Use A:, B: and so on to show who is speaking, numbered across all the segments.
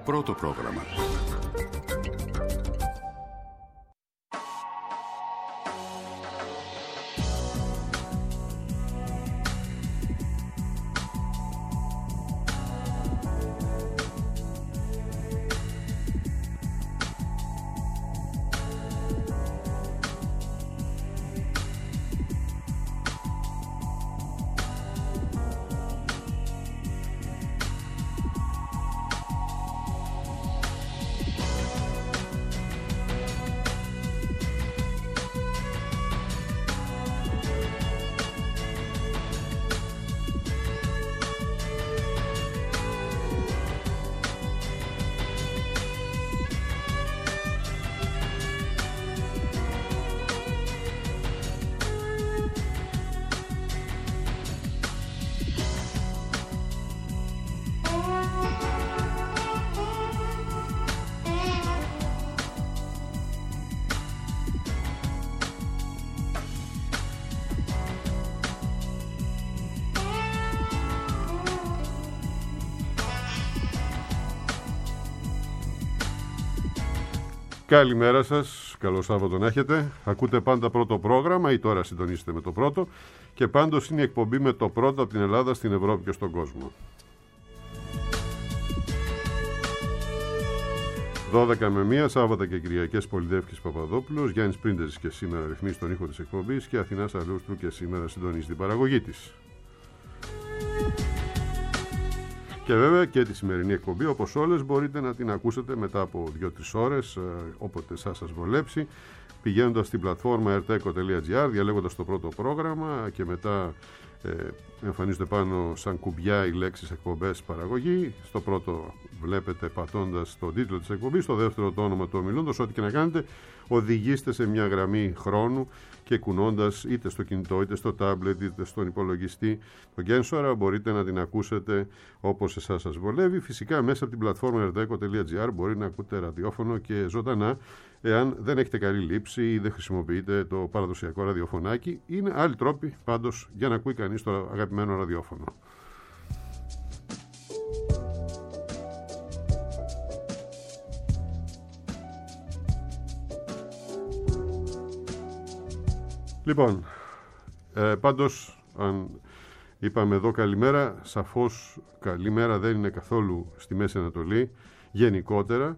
A: πρώτο πρόγραμμα.
B: Καλημέρα σας, καλό Σάββατο να έχετε. Ακούτε πάντα πρώτο πρόγραμμα ή τώρα συντονίστε με το πρώτο και πάντως είναι η εκπομπή με το πρώτο από την Ελλάδα στην Ευρώπη και στον κόσμο. 12 με 1, Σάββατα και Κυριακές, Πολυδεύκης Παπαδόπουλος, Γιάννης Πρίντεζης και σήμερα ρυθμίζει τον ήχο της εκπομπής και Αθηνάς Αλούστρου και σήμερα συντονίζει την παραγωγή της. Και βέβαια και τη σημερινή εκπομπή, όπως όλες, μπορείτε να την ακούσετε μετά από 2-3 ώρες, όποτε σας βολέψει, πηγαίνοντας στην πλατφόρμα rteco.gr, διαλέγοντας το πρώτο πρόγραμμα και μετά εμφανίζονται πάνω σαν κουμπιά οι λέξεις εκπομπές παραγωγή. Στο πρώτο βλέπετε πατώντας τον τίτλο της εκπομπής, στο δεύτερο το όνομα του ομιλούντος. Ό,τι και να κάνετε, οδηγήστε σε μια γραμμή χρόνου και κουνώντας είτε στο κινητό είτε στο τάμπλετ είτε στον υπολογιστή το Gensora μπορείτε να την ακούσετε όπως εσάς σας βολεύει. Φυσικά μέσα από την πλατφόρμα rteco.gr μπορεί να ακούτε ραδιόφωνο και ζωντανά εάν δεν έχετε καλή λήψη ή δεν χρησιμοποιείτε το παραδοσιακό ραδιοφωνάκι. Είναι άλλοι τρόποι πάντως για να ακούει κανείς το αγαπημένο ραδιόφωνο. Λοιπόν, πάντως αν είπαμε εδώ καλημέρα, σαφώς καλημέρα δεν είναι καθόλου στη Μέση Ανατολή γενικότερα,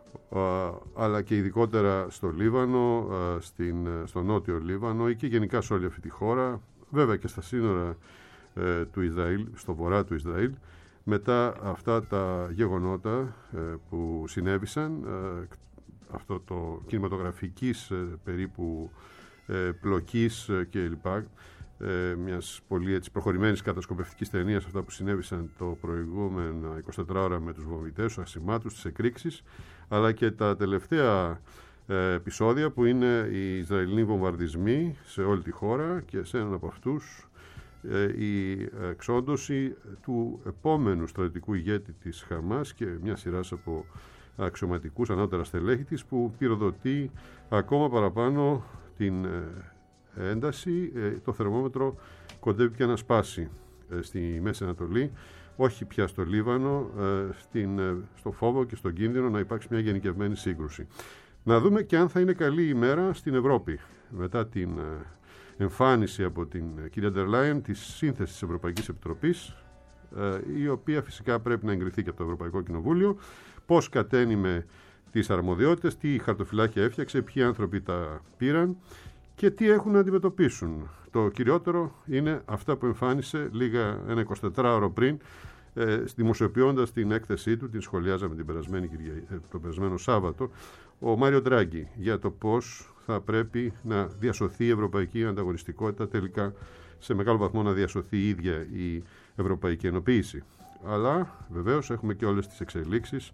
B: αλλά και ειδικότερα στο Λίβανο, στο νότιο Λίβανο ή και γενικά σε όλη αυτή τη χώρα, βέβαια και στα σύνορα του Ισραήλ, στο βορρά του Ισραήλ, μετά αυτά τα γεγονότα που συνέβησαν, αυτό το κινηματογραφικής περίπου πλοκής και λοιπά, μιας πολύ έτσι προχωρημένης κατασκοπευτικής ταινίας, αυτά που συνέβησαν το προηγούμενο 24 ώρα με τους βομβιτές, τους ασημάτους, τις εκρήξεις, αλλά και τα τελευταία επεισόδια που είναι οι Ισραηλινοί βομβαρδισμοί σε όλη τη χώρα και σε έναν από αυτούς η εξόντωση του επόμενου στρατιωτικού ηγέτη της Χαμάς και μια σειρά από αξιωματικούς ανώτερα στελέχη της που πυροδοτεί ακόμα παραπάνω την ένταση. Το θερμόμετρο κοντεύει και να σπάσει στη Μέση Ανατολή, όχι πια στο Λίβανο, στο φόβο και στον κίνδυνο να υπάρξει μια γενικευμένη σύγκρουση. Να δούμε και αν θα είναι καλή ημέρα στην Ευρώπη μετά την εμφάνιση από την κυρία Ντερ Λάιεν της σύνθεσης της Ευρωπαϊκής Επιτροπής, η οποία φυσικά πρέπει να εγκριθεί και από το Ευρωπαϊκό Κοινοβούλιο, πώς κατένιμε τις αρμοδιότητες, τι χαρτοφυλάκια έφτιαξε, ποιοι άνθρωποι τα πήραν και τι έχουν να αντιμετωπίσουν. Το κυριότερο είναι αυτά που εμφάνισε ένα 24ωρο πριν, δημοσιοποιώντας την έκθεσή του, την σχολιάζαμε το περασμένο Σάββατο, ο Μάριο Ντράγκη, για το πώς θα πρέπει να διασωθεί η ευρωπαϊκή ανταγωνιστικότητα, τελικά σε μεγάλο βαθμό να διασωθεί η ίδια η ευρωπαϊκή ενοποίηση. Αλλά βεβαίως έχουμε και όλες τις εξελίξεις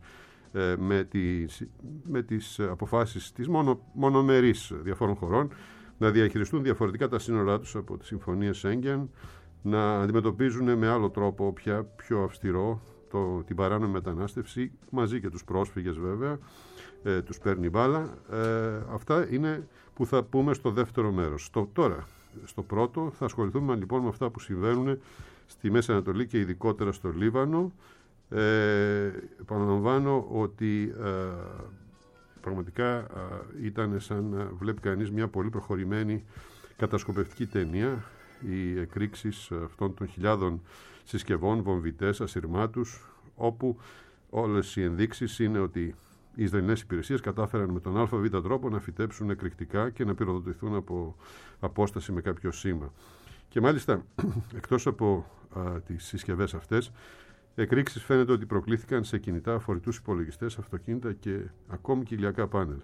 B: με τις αποφάσεις της μονομερής διαφόρων χωρών να διαχειριστούν διαφορετικά τα σύνορά τους από τις συμφωνίες Σέγγεν, να αντιμετωπίζουν με άλλο τρόπο πια πιο αυστηρό την παράνομη μετανάστευση, μαζί και τους πρόσφυγες βέβαια, τους παίρνει μπάλα. Αυτά είναι που θα πούμε στο δεύτερο μέρος. Τώρα, στο πρώτο, θα ασχοληθούμε λοιπόν με αυτά που συμβαίνουν στη Μέση Ανατολή και ειδικότερα στο Λίβανο, Επαναλαμβάνω ότι πραγματικά ήταν σαν να βλέπει κανείς μια πολύ προχωρημένη κατασκοπευτική ταινία. Οι εκρήξεις αυτών των χιλιάδων συσκευών, βομβιτές, ασυρμάτους, όπου όλες οι ενδείξεις είναι ότι οι Ισραηλινές υπηρεσίες κατάφεραν με τον ΑΒ τρόπο να φυτέψουν εκρηκτικά και να πυροδοτηθούν από απόσταση με κάποιο σήμα. Και μάλιστα, εκτός από τις συσκευές αυτές, εκρήξεις φαίνεται ότι προκλήθηκαν σε κινητά, φορητούς υπολογιστές, αυτοκίνητα και ακόμη και ηλιακά πάνελ.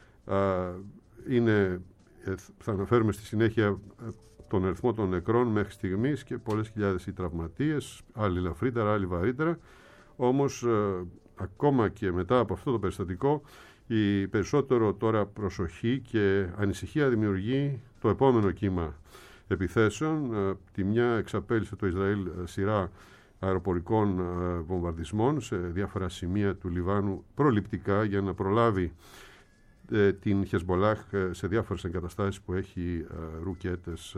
B: Θα αναφέρουμε στη συνέχεια τον αριθμό των νεκρών μέχρι στιγμής και πολλές χιλιάδες οι τραυματίες, άλλοι ελαφρύτερα, άλλοι βαρύτερα. Όμως, ακόμα και μετά από αυτό το περιστατικό, η περισσότερο τώρα προσοχή και ανησυχία δημιουργεί το επόμενο κύμα επιθέσεων. Τη μια εξαπέλυσε το Ισραήλ σειρά αεροπορικών βομβαρδισμών σε διάφορα σημεία του Λιβάνου προληπτικά για να προλάβει την Χεσμολάχ σε διάφορες εγκαταστάσεις που έχει ρουκέτες,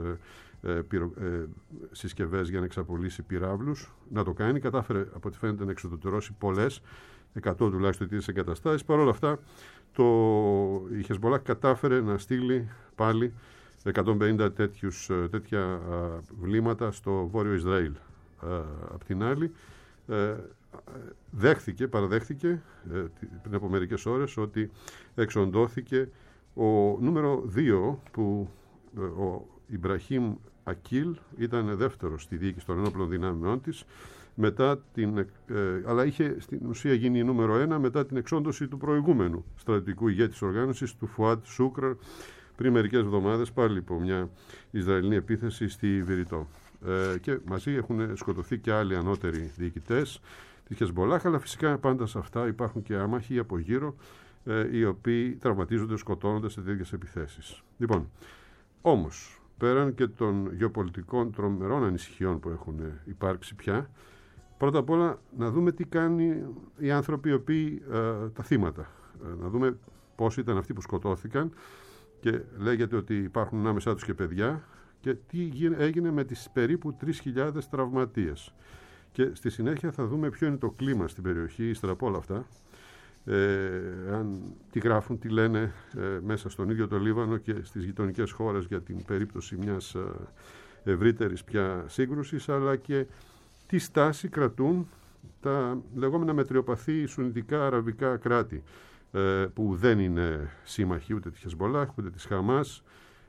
B: συσκευές για να εξαπολύσει πυράβλους. Να το κάνει, κατάφερε από ό,τι φαίνεται να εξοδετερώσει πολλές, 100 τουλάχιστον τις εγκαταστάσεις. Παρ' όλα αυτά η Χεσμολάχ κατάφερε να στείλει πάλι 150 τέτοια βλήματα στο βόρειο Ισραήλ. Απ' την άλλη παραδέχθηκε πριν από μερικές ώρες ότι εξοντώθηκε ο νούμερο 2 που ο Ιμπραχήμ Ακίλ ήταν δεύτερος στη διοίκηση των ενόπλων δυνάμεών της, αλλά είχε στην ουσία γίνει νούμερο 1 μετά την εξόντωση του προηγούμενου στρατιωτικού ηγέτη της οργάνωσης, του Φουάτ Σούκρ, πριν μερικές εβδομάδες, πάλι από μια Ισραηλινή επίθεση στη Βηρητό. Και μαζί έχουν σκοτωθεί και άλλοι ανώτεροι διοικητές της Χεσμολάχ, αλλά φυσικά πάντα σε αυτά υπάρχουν και άμαχοι από γύρω, οι οποίοι τραυματίζονται, σκοτώνονται σε τέτοιες επιθέσεις. Λοιπόν, όμως, πέραν και των γεωπολιτικών τρομερών ανησυχιών που έχουν υπάρξει πια, πρώτα απ' όλα να δούμε τι κάνουν οι άνθρωποι οι οποίοι τα θύματα. Να δούμε πώς ήταν αυτοί που σκοτώθηκαν και λέγεται ότι υπάρχουν ανάμεσά τους και παιδιά, και τι έγινε με τις περίπου 3.000 τραυματίες. Και στη συνέχεια θα δούμε ποιο είναι το κλίμα στην περιοχή ύστερα από όλα αυτά, τι γράφουν, τι λένε μέσα στον ίδιο το Λίβανο και στις γειτονικές χώρες για την περίπτωση μιας ευρύτερης πια σύγκρουσης, αλλά και τι στάση κρατούν τα λεγόμενα μετριοπαθή σουνιτικά αραβικά κράτη, που δεν είναι σύμμαχοι ούτε της Χεσμολάχ ούτε της Χαμάς,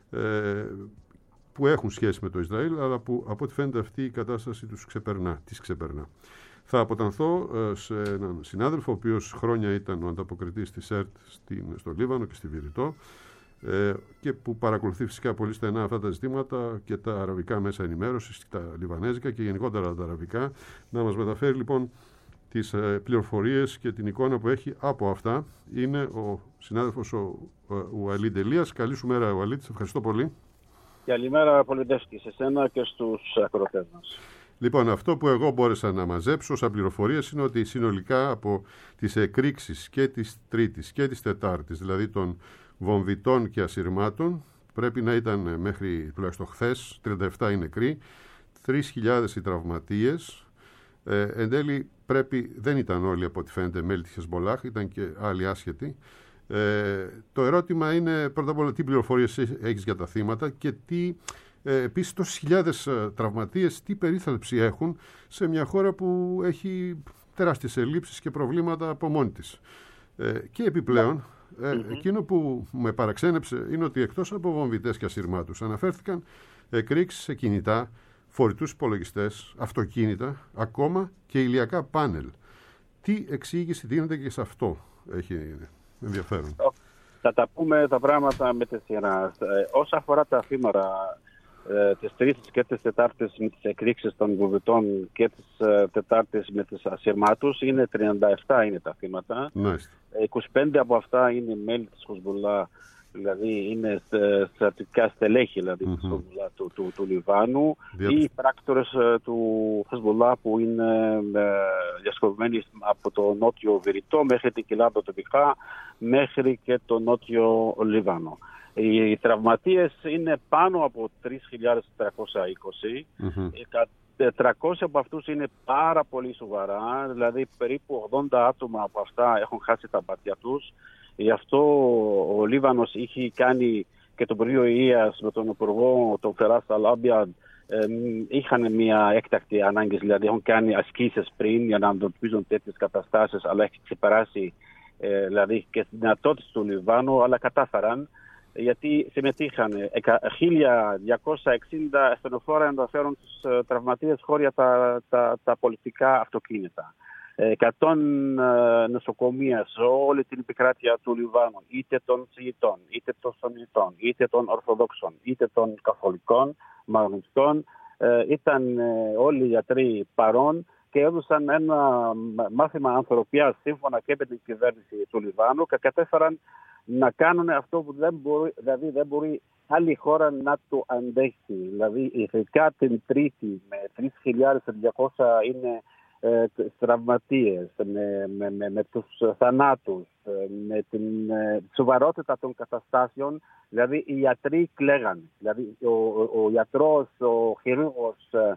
B: που έχουν σχέση με το Ισραήλ, αλλά που από ό,τι φαίνεται αυτή η κατάσταση τις ξεπερνά. Θα αποτανθώ σε έναν συνάδελφο, ο οποίος χρόνια ήταν ο ανταποκριτής της ΕΡΤ στο Λίβανο και στη Βηρητό, και που παρακολουθεί φυσικά πολύ στενά αυτά τα ζητήματα και τα αραβικά μέσα ενημέρωσης, τα λιβανέζικα και γενικότερα τα αραβικά, να μας μεταφέρει λοιπόν τις πληροφορίες και την εικόνα που έχει από αυτά. Είναι ο συνάδελφος ο Ουαλίντ Ελίας. Καλή σου μέρα, Ουαλίντ, σε ευχαριστώ πολύ.
A: Καλημέρα, Πολυντεύσκη, σε σένα και στους ακροατές μας.
B: Λοιπόν, αυτό που εγώ μπόρεσα να μαζέψω σαν πληροφορίες είναι ότι συνολικά από τις εκρήξεις και της Τρίτης και της Τετάρτης, δηλαδή των βομβιτών και ασυρμάτων, πρέπει να ήταν μέχρι τουλάχιστον χθες 37 οι νεκροί, 3.000 οι τραυματίες. Εν τέλει δεν ήταν όλοι από ό,τι φαίνεται μέλη της Χεσμολάχ, ήταν και άλλοι άσχετοι. Το ερώτημα είναι πρώτα απ' όλα τι πληροφορίες έχεις για τα θύματα και επίσης τόσες χιλιάδες τραυματίες τι περίθαλψη έχουν σε μια χώρα που έχει τεράστιες ελλείψεις και προβλήματα από μόνη της. Και επιπλέον εκείνο που με παραξένεψε είναι ότι εκτός από βομβιτές και ασυρμάτους αναφέρθηκαν εκρήξεις σε κινητά, φορητούς υπολογιστές, αυτοκίνητα, ακόμα και ηλιακά πάνελ. Τι εξήγηση δίνεται και σε αυτό? Έχει ενδιαφέρον.
A: Θα τα πούμε τα πράγματα με τη σειρά. Όσον αφορά τα θύματα της Τρίτης και της Τετάρτης με τις εκρήξεις των βομβιτών και της Τετάρτης με τις ασυρμάτους, είναι 37 είναι τα θύματα.
B: Nice.
A: 25 από αυτά είναι μέλη της Χεσμολάχ, δηλαδή είναι στρατιωτικά στελέχη δηλαδή, της Χεσμολάχ του Λιβάνου, ή πράκτορες του Χεσμολάχ που είναι διασκοπημένοι από το νότιο Βηρητό μέχρι την κοιλάδα τοπικά μέχρι και το νότιο Λιβάνο. Οι τραυματίες είναι πάνω από 3.320. 300 από αυτούς είναι πάρα πολύ σοβαρά, δηλαδή περίπου 80 άτομα από αυτά έχουν χάσει τα πατιά τους. Γι' αυτό ο Λίβανος είχε κάνει και το Υπουργείο Υγείας με τον Υπουργό, τον Φεράς Αλ-Άμπιαντ, είχαν μια έκτακτη ανάγκη, δηλαδή έχουν κάνει ασκήσεις πριν για να αντιμετωπίζουν τέτοιες καταστάσεις, αλλά έχει ξεπεράσει δηλαδή και τις δυνατότητες του Λιβάνου, αλλά κατάφεραν, γιατί συμμετείχαν 1.260 ασθενοφόρα ενδιαφέρον τους τραυματίες χώρια τα πολιτικά αυτοκίνητα. 100 νοσοκομεία σε όλη την επικράτεια του Λιβάνου, είτε των Σιητών, είτε των Σουννιτών, είτε των Ορθοδόξων, είτε των Καθολικών, Μαγνητικών. Ήταν όλοι οι γιατροί παρόν και έδωσαν ένα μάθημα ανθρωπιάς σύμφωνα και με την κυβέρνηση του Λιβάνου και κατέφεραν να κάνουν αυτό που δεν μπορεί άλλη χώρα να το αντέχει. Δηλαδή, ειδικά την Τρίτη με 3.200 είναι τραυματίες, με τους θανάτους, με την σοβαρότητα των καταστάσεων. Δηλαδή, οι γιατροί κλαίγαν. Δηλαδή, ο γιατρός, ο χειρούργος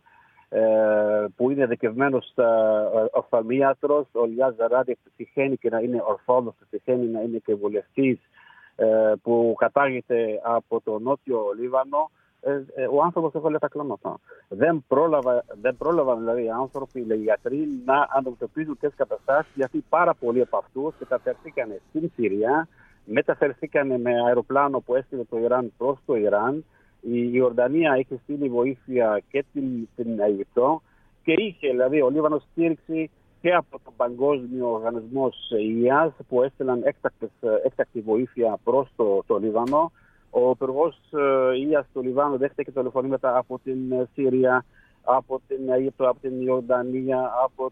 A: που είναι δικευμένος οφθαλμίατρος, ο Λιάς Ζαράδη, τυχαίνει και να είναι ορθόδοξος, τυχαίνει να είναι και βουλευτής, που κατάγεται από το νότιο Λίβανο, ο άνθρωπος έβαλε τα κλάματα. Δεν πρόλαβαν δηλαδή οι άνθρωποι, οι γιατροί, να αντιμετωπίζουν τέτοιες καταστάσεις, γιατί πάρα πολλοί από αυτούς μεταφερθήκαν στην Συρία, μεταφερθήκαν με αεροπλάνο που έστειλε το Ιράν προς το Ιράν. Η Ιορδανία έχει στείλει βοήθεια και την Αιγυπτό και είχε δηλαδή ο Λίβανος στήριξη και από τον Παγκόσμιο Οργανισμό Υγείας που έστειλαν έκτακτη βοήθεια προς το Λίβανο. Ο Υπουργός Υγείας του Λιβάνου δέχτηκε τηλεφωνήματα από την Συρία, από την Αίγυπτο, από την Ιορδανία, από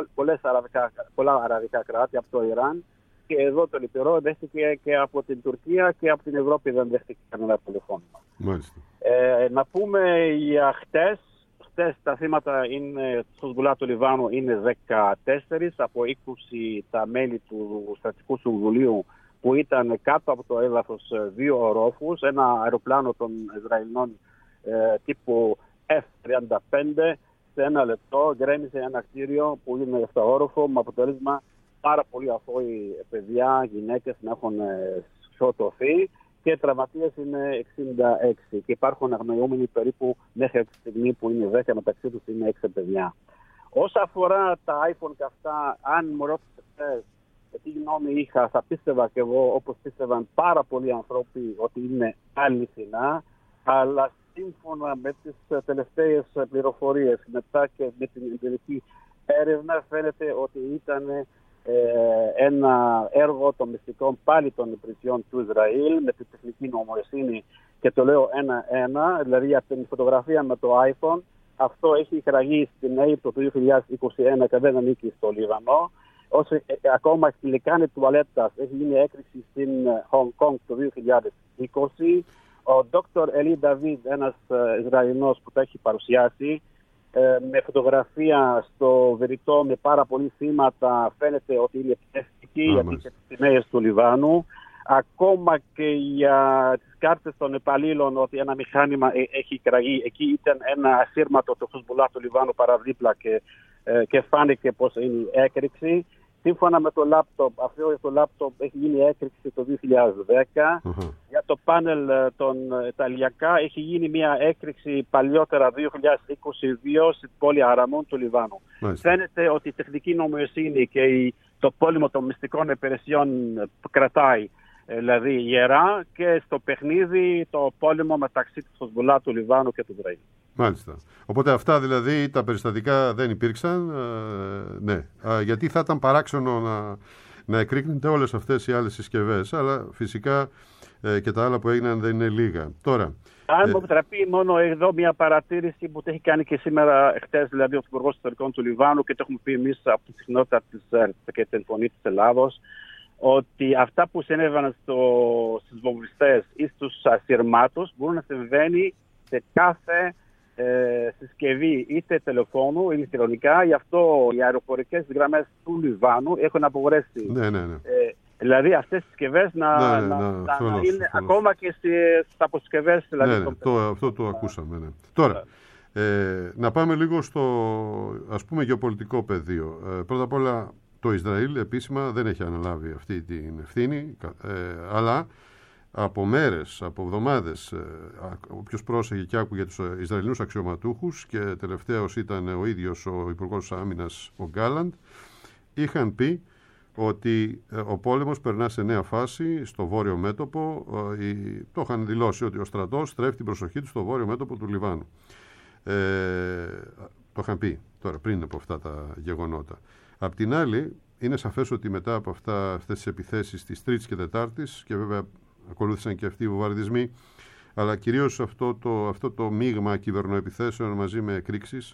A: πολλά αραβικά κράτη, από το Ιράν. Και εδώ το λυπηρό δέχτηκε και από την Τουρκία και από την Ευρώπη δεν δέχτηκε κανένα τηλεφώνημα. Να πούμε για χτες. Χτες τα θύματα του Χεσμπολάχ του Λιβάνου είναι 14 από 20 τα μέλη του Στρατιωτικού Συμβουλίου που ήταν κάτω από το έδαφος 2 ορόφους, ένα αεροπλάνο των Ισραηλινών τύπου F-35 σε ένα λεπτό γκρέμισε ένα κτίριο που είναι 7 όροφο με αποτέλεσμα πάρα πολλοί αθώοι παιδιά, γυναίκες να έχουν σκοτωθεί και τραυματίες είναι 66 και υπάρχουν αγνοούμενοι περίπου μέχρι τη στιγμή που είναι 10, μεταξύ τους είναι 6 παιδιά. Όσα αφορά τα iPhone και αυτά, αν μου ρώτησες τι γνώμη είχα, θα πίστευα και εγώ, όπως πίστευαν πάρα πολλοί άνθρωποι, ότι είναι αληθινά, αλλά σύμφωνα με τις τελευταίες πληροφορίες μετά και με την εμπειρική έρευνα φαίνεται ότι ήταν ένα έργο των μυστικών πάλι των υπηρεσιών του Ισραήλ με την τεχνική νομοθεσία και το λέω ένα-ένα, δηλαδή από την φωτογραφία με το iPhone, αυτό έχει εκραγεί στην Αίγυπτο το 2021 και δεν ανήκει στο Λίβανο. Ακόμα στη λεκάνη τουαλέτας έχει γίνει έκρηξη στην Hong Kong το 2020. Ο Dr. Ελί Νταβίδ, ένας Ισραηλινός που τα έχει παρουσιάσει, με φωτογραφία στο βεριτό με πάρα πολλοί θύματα, φαίνεται ότι είναι πιεστική γιατί και τις σημαίες του Λιβάνου. Ακόμα και για τις κάρτες των υπαλλήλων ότι ένα μηχάνημα έχει κραγεί. Εκεί ήταν ένα ασύρματο του Χεσμπολάχ του Λιβάνου παραδίπλα και φάνηκε πως είναι η έκρηξη. Σύμφωνα με το λάπτοπ, αυτό το λάπτοπ έχει γίνει έκρηξη το 2010. Για το πάνελ των Ιταλιακά έχει γίνει μια έκρηξη παλιότερα 2022 στην πόλη Αραμούν του Λιβάνου. Φαίνεται ότι η τεχνική νομοσύνη και το πόλεμο των μυστικών υπηρεσιών κρατάει δηλαδή γερά και στο παιχνίδι το πόλεμο μεταξύ του Χεσμπολάχ του Λιβάνου και του Ισραήλ.
B: Μάλιστα. Οπότε αυτά δηλαδή τα περιστατικά δεν υπήρξαν, ναι. Γιατί θα ήταν παράξενο να εκρήκνεται όλες αυτές οι άλλες συσκευές, αλλά φυσικά και τα άλλα που έγιναν δεν είναι λίγα. Τώρα,
A: αν μου επιτραπεί μόνο εδώ μια παρατήρηση που το έχει κάνει και σήμερα, χτες δηλαδή ο Υπουργός Ιστορικών του Λιβάνου και το έχουμε πει εμείς από τη συχνότητα και την Φωνή της Ελλάδος, ότι αυτά που συνέβαιναν στους βομβιστές ή στους ασυρμάτους μπορούν να συμβαίνει σε κάθε συσκευή είτε τηλεφώνου ή ηλεκτρονικά. Γι' αυτό οι αεροπορικές γραμμές του Λιβάνου έχουν απογορεύσει.
B: Ναι.
A: Δηλαδή αυτές τις συσκευές να είναι ακόμα και στις αποσκευές. Δηλαδή,
B: αυτό το ακούσαμε. Ναι. Τώρα, Να πάμε λίγο στο, ας πούμε, γεωπολιτικό πεδίο. Πρώτα απ' όλα, το Ισραήλ επίσημα δεν έχει αναλάβει αυτή την ευθύνη, αλλά από μέρες, από εβδομάδες, όποιος πρόσεχε και άκουγε τους Ισραηλινούς αξιωματούχους, και τελευταίος ήταν ο ίδιος ο Υπουργός Άμυνας, ο Γκάλαντ, είχαν πει ότι ο πόλεμος περνά σε νέα φάση στο βόρειο μέτωπο. Το είχαν δηλώσει ότι ο στρατός στρέφει την προσοχή του στο βόρειο μέτωπο του Λιβάνου. Το είχαν πει τώρα πριν από αυτά τα γεγονότα. Απ' την άλλη, είναι σαφές ότι μετά από αυτές τις επιθέσεις της Τρίτης και Τετάρτης, και βέβαια ακολούθησαν και αυτοί οι βομβαρδισμοί, αλλά κυρίως αυτό το μείγμα κυβερνοεπιθέσεων μαζί με εκρήξεις,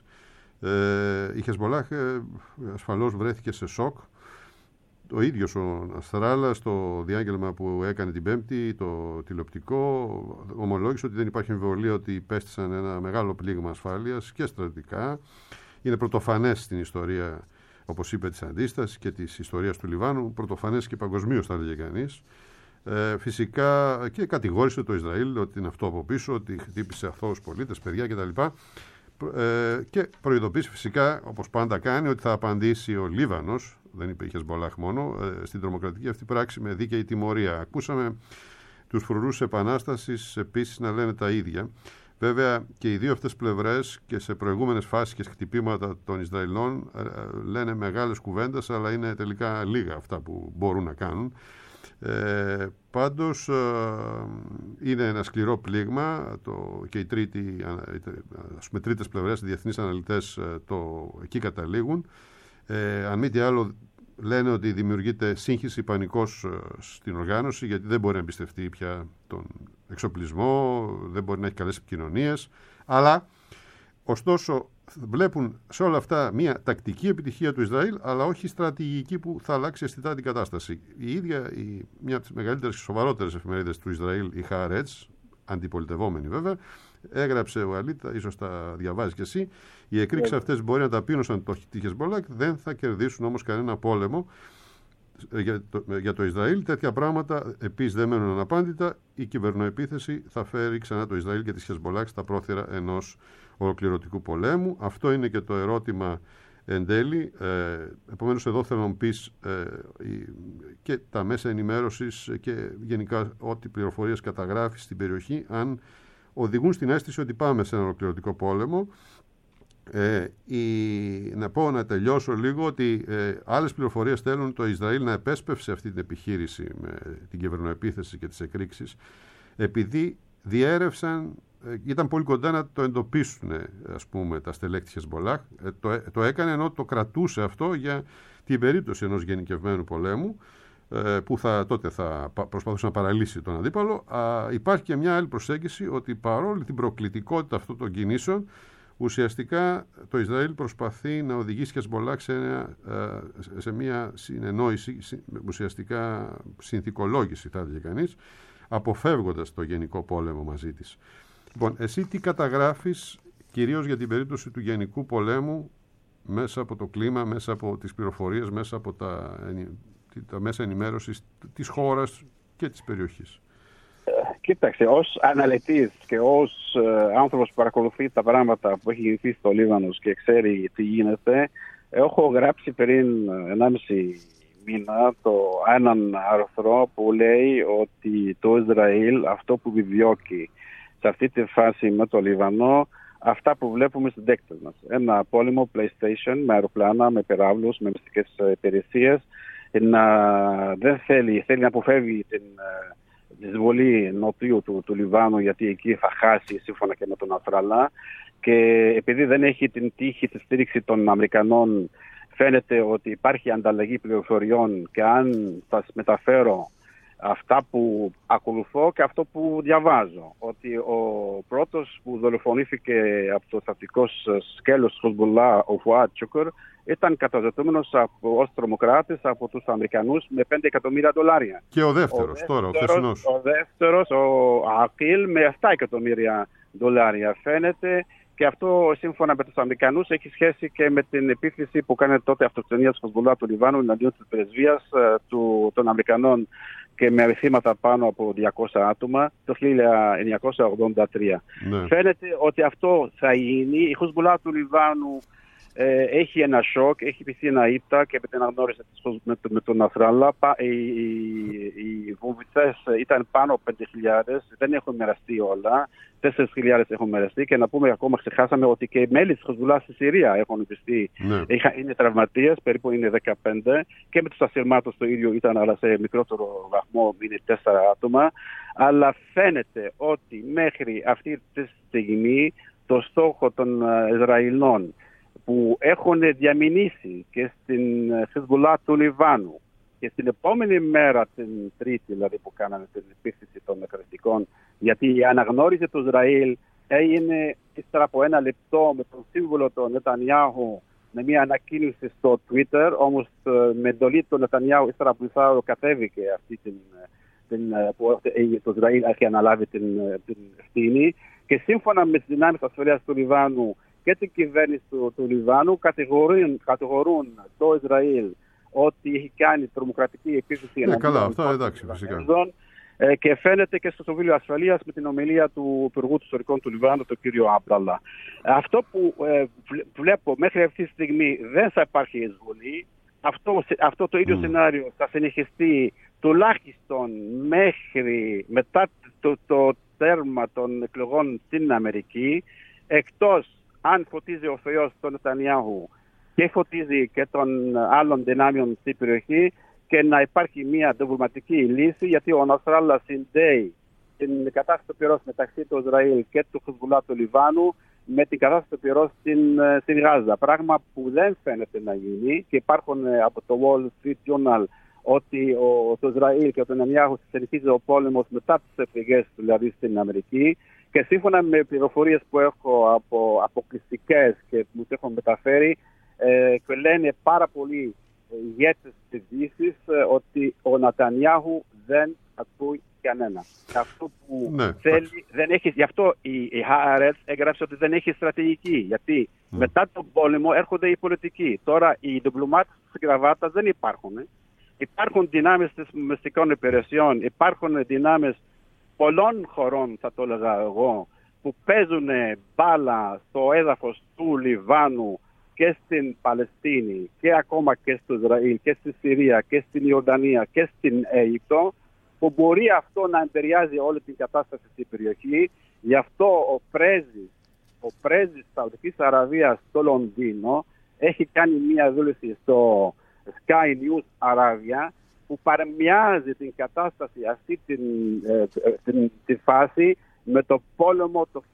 B: η Χεσμολάχ ασφαλώς βρέθηκε σε σοκ. Ο ίδιος ο Ναστράλα, στο διάγγελμα που έκανε την Πέμπτη, το τηλεοπτικό, ομολόγησε ότι δεν υπάρχει αμφιβολία ότι υπέστησαν ένα μεγάλο πλήγμα ασφάλειας και στρατιωτικά. Είναι πρωτοφανές στην ιστορία, όπως είπε, της αντίστασης και της ιστορίας του Λιβάνου, πρωτοφανές και παγκοσμίως, θα έλεγε κανείς. Φυσικά, και κατηγόρησε το Ισραήλ ότι είναι αυτό από πίσω, ότι χτύπησε αθώους πολίτες, παιδιά κτλ. Και προειδοποίησε φυσικά, όπως πάντα κάνει, ότι θα απαντήσει ο Λίβανος, δεν είπε η Χεσμολάχ μόνο, στην τρομοκρατική αυτή πράξη με δίκαιη τιμωρία. Ακούσαμε τους φρουρούς επανάστασης επίσης να λένε τα ίδια. Βέβαια και οι δύο αυτές πλευρές και σε προηγούμενες φάσεις και χτυπήματα των Ισραηλών λένε μεγάλες κουβέντες, αλλά είναι τελικά λίγα αυτά που μπορούν να κάνουν. Πάντως είναι ένα σκληρό πλήγμα και οι τρίτες πλευρές, οι διεθνείς αναλυτές εκεί καταλήγουν. Αν μη τι άλλο, λένε ότι δημιουργείται σύγχυση, πανικός στην οργάνωση, γιατί δεν μπορεί να εμπιστευτεί πια τον εξοπλισμό, δεν μπορεί να έχει καλές επικοινωνίες, αλλά ωστόσο βλέπουν σε όλα αυτά μια τακτική επιτυχία του Ισραήλ, αλλά όχι στρατηγική που θα αλλάξει αισθητά την κατάσταση. Η ίδια μια από τις μεγαλύτερες και σοβαρότερες εφημερίδες του Ισραήλ, η Χаарετς, αντιπολιτευόμενη βέβαια, έγραψε ο Αλίτα, ίσως τα διαβάζεις και εσύ, οι εκρήξεις αυτές μπορεί να ταπείνωσαν τη Χεσμολάχ, δεν θα κερδίσουν όμως κανένα πόλεμο για το Ισραήλ. Τέτοια πράγματα επίσης δεν μένουν αναπάντητα. Η κυβερνοεπίθεση θα φέρει ξανά το Ισραήλ και τη Χεσμολάχ στα πρόθυρα ενός ολοκληρωτικού πολέμου. Αυτό είναι και το ερώτημα εν τέλει. Επομένως εδώ θέλω να μου πεις και τα μέσα ενημέρωσης και γενικά ό,τι πληροφορίες καταγράφεις στην περιοχή, αν οδηγούν στην αίσθηση ότι πάμε σε ένα ολοκληρωτικό πόλεμο. Να τελειώσω λίγο ότι άλλες πληροφορίες θέλουν το Ισραήλ να επέσπευσε αυτή την επιχείρηση με την κυβερνοεπίθεση και τις εκρήξεις, επειδή διέρευσαν, ήταν πολύ κοντά να το εντοπίσουν, ας πούμε, τα στελέχη της Χεσμολάχ. Το έκανε ενώ το κρατούσε αυτό για την περίπτωση ενός γενικευμένου πολέμου, που τότε θα προσπαθούσε να παραλύσει τον αντίπαλο. Υπάρχει και μια άλλη προσέγγιση, ότι παρόλη την προκλητικότητα αυτών των κινήσεων, ουσιαστικά το Ισραήλ προσπαθεί να οδηγήσει Χεσμολάχ σε μια συνεννόηση, ουσιαστικά συνθηκολόγηση, θα έλεγε κανείς, αποφεύγοντας το γενικό πόλεμο μαζί της. Λοιπόν, εσύ τι καταγράφεις κυρίως για την περίπτωση του γενικού πολέμου, μέσα από το κλίμα, μέσα από τις πληροφορίες, μέσα από τα μέσα ενημέρωσης της χώρας και της περιοχής?
A: Κοίταξε, ως αναλυτής και ως άνθρωπος που παρακολουθεί τα πράγματα που έχει γίνει στο Λίβανο και ξέρει τι γίνεται, έχω γράψει πριν 1,5 μήνα έναν άρθρο που λέει ότι το Ισραήλ αυτό που επιδιώκει σε αυτή τη φάση με το Λίβανο, αυτά που βλέπουμε στις δέκτες μας. Ένα πόλεμο PlayStation με αεροπλάνα, με πυράβλους, με μυστικές υπηρεσίες, δεν θέλει να αποφεύγει την εισβολή νοτιού του Λιβάνου, γιατί εκεί θα χάσει σύμφωνα και με τον Ναστράλα, και επειδή δεν έχει την τύχη τη στήριξη των Αμερικανών, φαίνεται ότι υπάρχει ανταλλαγή πληροφοριών, και αν θα μεταφέρω αυτά που ακολουθώ και αυτό που διαβάζω, ότι ο πρώτος που δολοφονήθηκε από το στρατικό σκέλος του Χεσμολάχ, ο Φουάτ Σούκουρ, ήταν καταζητούμενος ως τρομοκράτης από τους Αμερικανούς με $5 εκατομμύρια.
B: Και ο δεύτερος τώρα, ο χθεσινός.
A: Ο δεύτερος, ο Ακίλ, με $7 εκατομμύρια. Φαίνεται Και αυτό, σύμφωνα με τους Αμερικανούς, έχει σχέση και με την επίθεση που κάνει τότε αυτοκτονία της Χεσμπολάχ του Λιβάνου εναντίον της πρεσβείας των Αμερικανών και με αριθμήματα πάνω από 200 άτομα το 1983.
B: Ναι.
A: Φαίνεται ότι αυτό θα γίνει. Η Χεσμπολάχ του Λιβάνου έχει ένα σοκ, έχει πηθεί ένα ήττα και με την αναγνώριση με τον Νασράλα. Οι βομβιστές ήταν πάνω από 5.000, δεν έχουν μοιραστεί όλα. 4.000 έχουν μοιραστεί και να πούμε ακόμα, ξεχάσαμε ότι και οι μέλη της Χεσμπολάχ στη Συρία έχουν πιστεί. Ναι. Είναι τραυματίες, περίπου είναι 15 και με τους ασυρμάτους το ίδιο ήταν, αλλά σε μικρότερο βαθμό είναι 4 άτομα. Αλλά φαίνεται ότι μέχρι αυτή τη στιγμή το στόχο των Ισραηλινών που έχουν διαμηνήσει και στην Χεσμπολάχ του Λιβάνου και στην επόμενη μέρα, την Τρίτη δηλαδή που κάνανε την επίθεση των εκρηκτικών, γιατί η αναγνώριση του Ισραήλ έγινε ύστερα από 1 λεπτό με τον σύμβολο του Νετανιάχου με μια ανακοίνωση στο Twitter, όμως με εντολή του Νετανιάχου ύστερα από μισάωρο κατέβηκε αυτή που το Ισραήλ έχει αναλάβει την ευθύνη και σύμφωνα με τις δυνάμεις ασφαλείας του Λιβάνου και την κυβέρνηση του Λιβάνου κατηγορούν το Ισραήλ ότι έχει κάνει τρομοκρατική επίθεση
B: καλά, αυτά εντάξει φυσικά.
A: Και φαίνεται και στο Συμβούλιο Ασφαλείας με την ομιλία του Υπουργού Ιστορικών του Λιβάνου, τον κύριο Άμπραλα. Αυτό που βλέπω μέχρι αυτή τη στιγμή δεν θα υπάρχει εισβολή. Αυτό το ίδιο σενάριο θα συνεχιστεί τουλάχιστον μέχρι μετά το τέρμα των εκλογών στην Αμερική, εκτός αν φωτίζει ο Θεός τον Νετανιάχου και φωτίζει και των άλλων δυνάμεων στην περιοχή και να υπάρχει μια διπλωματική λύση, γιατί ο Νασράλα συνδέει την κατάσταση του πυρός μεταξύ του Ισραήλ και του Χεσμπολάχ του Λιβάνου με την κατάσταση του πυρός στην Γάζα. Πράγμα που δεν φαίνεται να γίνει και υπάρχουν από το Wall Street Journal ότι το Ισραήλ και ο Νετανιάχου συνεχίζει ο πόλεμος μετά τις εφηγές δηλαδή στην Αμερική. Και σύμφωνα με πληροφορίες που έχω από αποκλειστικές και μου τις έχουν μεταφέρει, και λένε πάρα πολλοί ηγέτες της Δύσης ότι ο Νετανιάχου δεν ακούει κανένα. Αυτό που θέλει δεν έχει. Γι' αυτό η Haaretz έγραψε ότι δεν έχει στρατηγική. Γιατί μετά τον πόλεμο έρχονται οι πολιτικοί. Τώρα οι διπλωμάτες της γραβάτας δεν υπάρχουν. Υπάρχουν δυνάμεις της μυστικών υπηρεσιών, υπάρχουν δυνάμεις πολλών χωρών, θα το έλεγα εγώ, που παίζουν μπάλα στο έδαφος του Λιβάνου και στην Παλαιστίνη και ακόμα και στο Ισραήλ και στη Συρία και στην Ιορδανία και στην Αίγυπτο, που μπορεί αυτό να επηρεάζει όλη την κατάσταση στην περιοχή. Γι' αυτό ο πρέσβης της Σαουδικής Αραβίας στο Λονδίνο έχει κάνει μια δήλωση στο Sky News Arabia που παρεμοιάζει την κατάσταση αυτή τη φάση με το πόλεμο το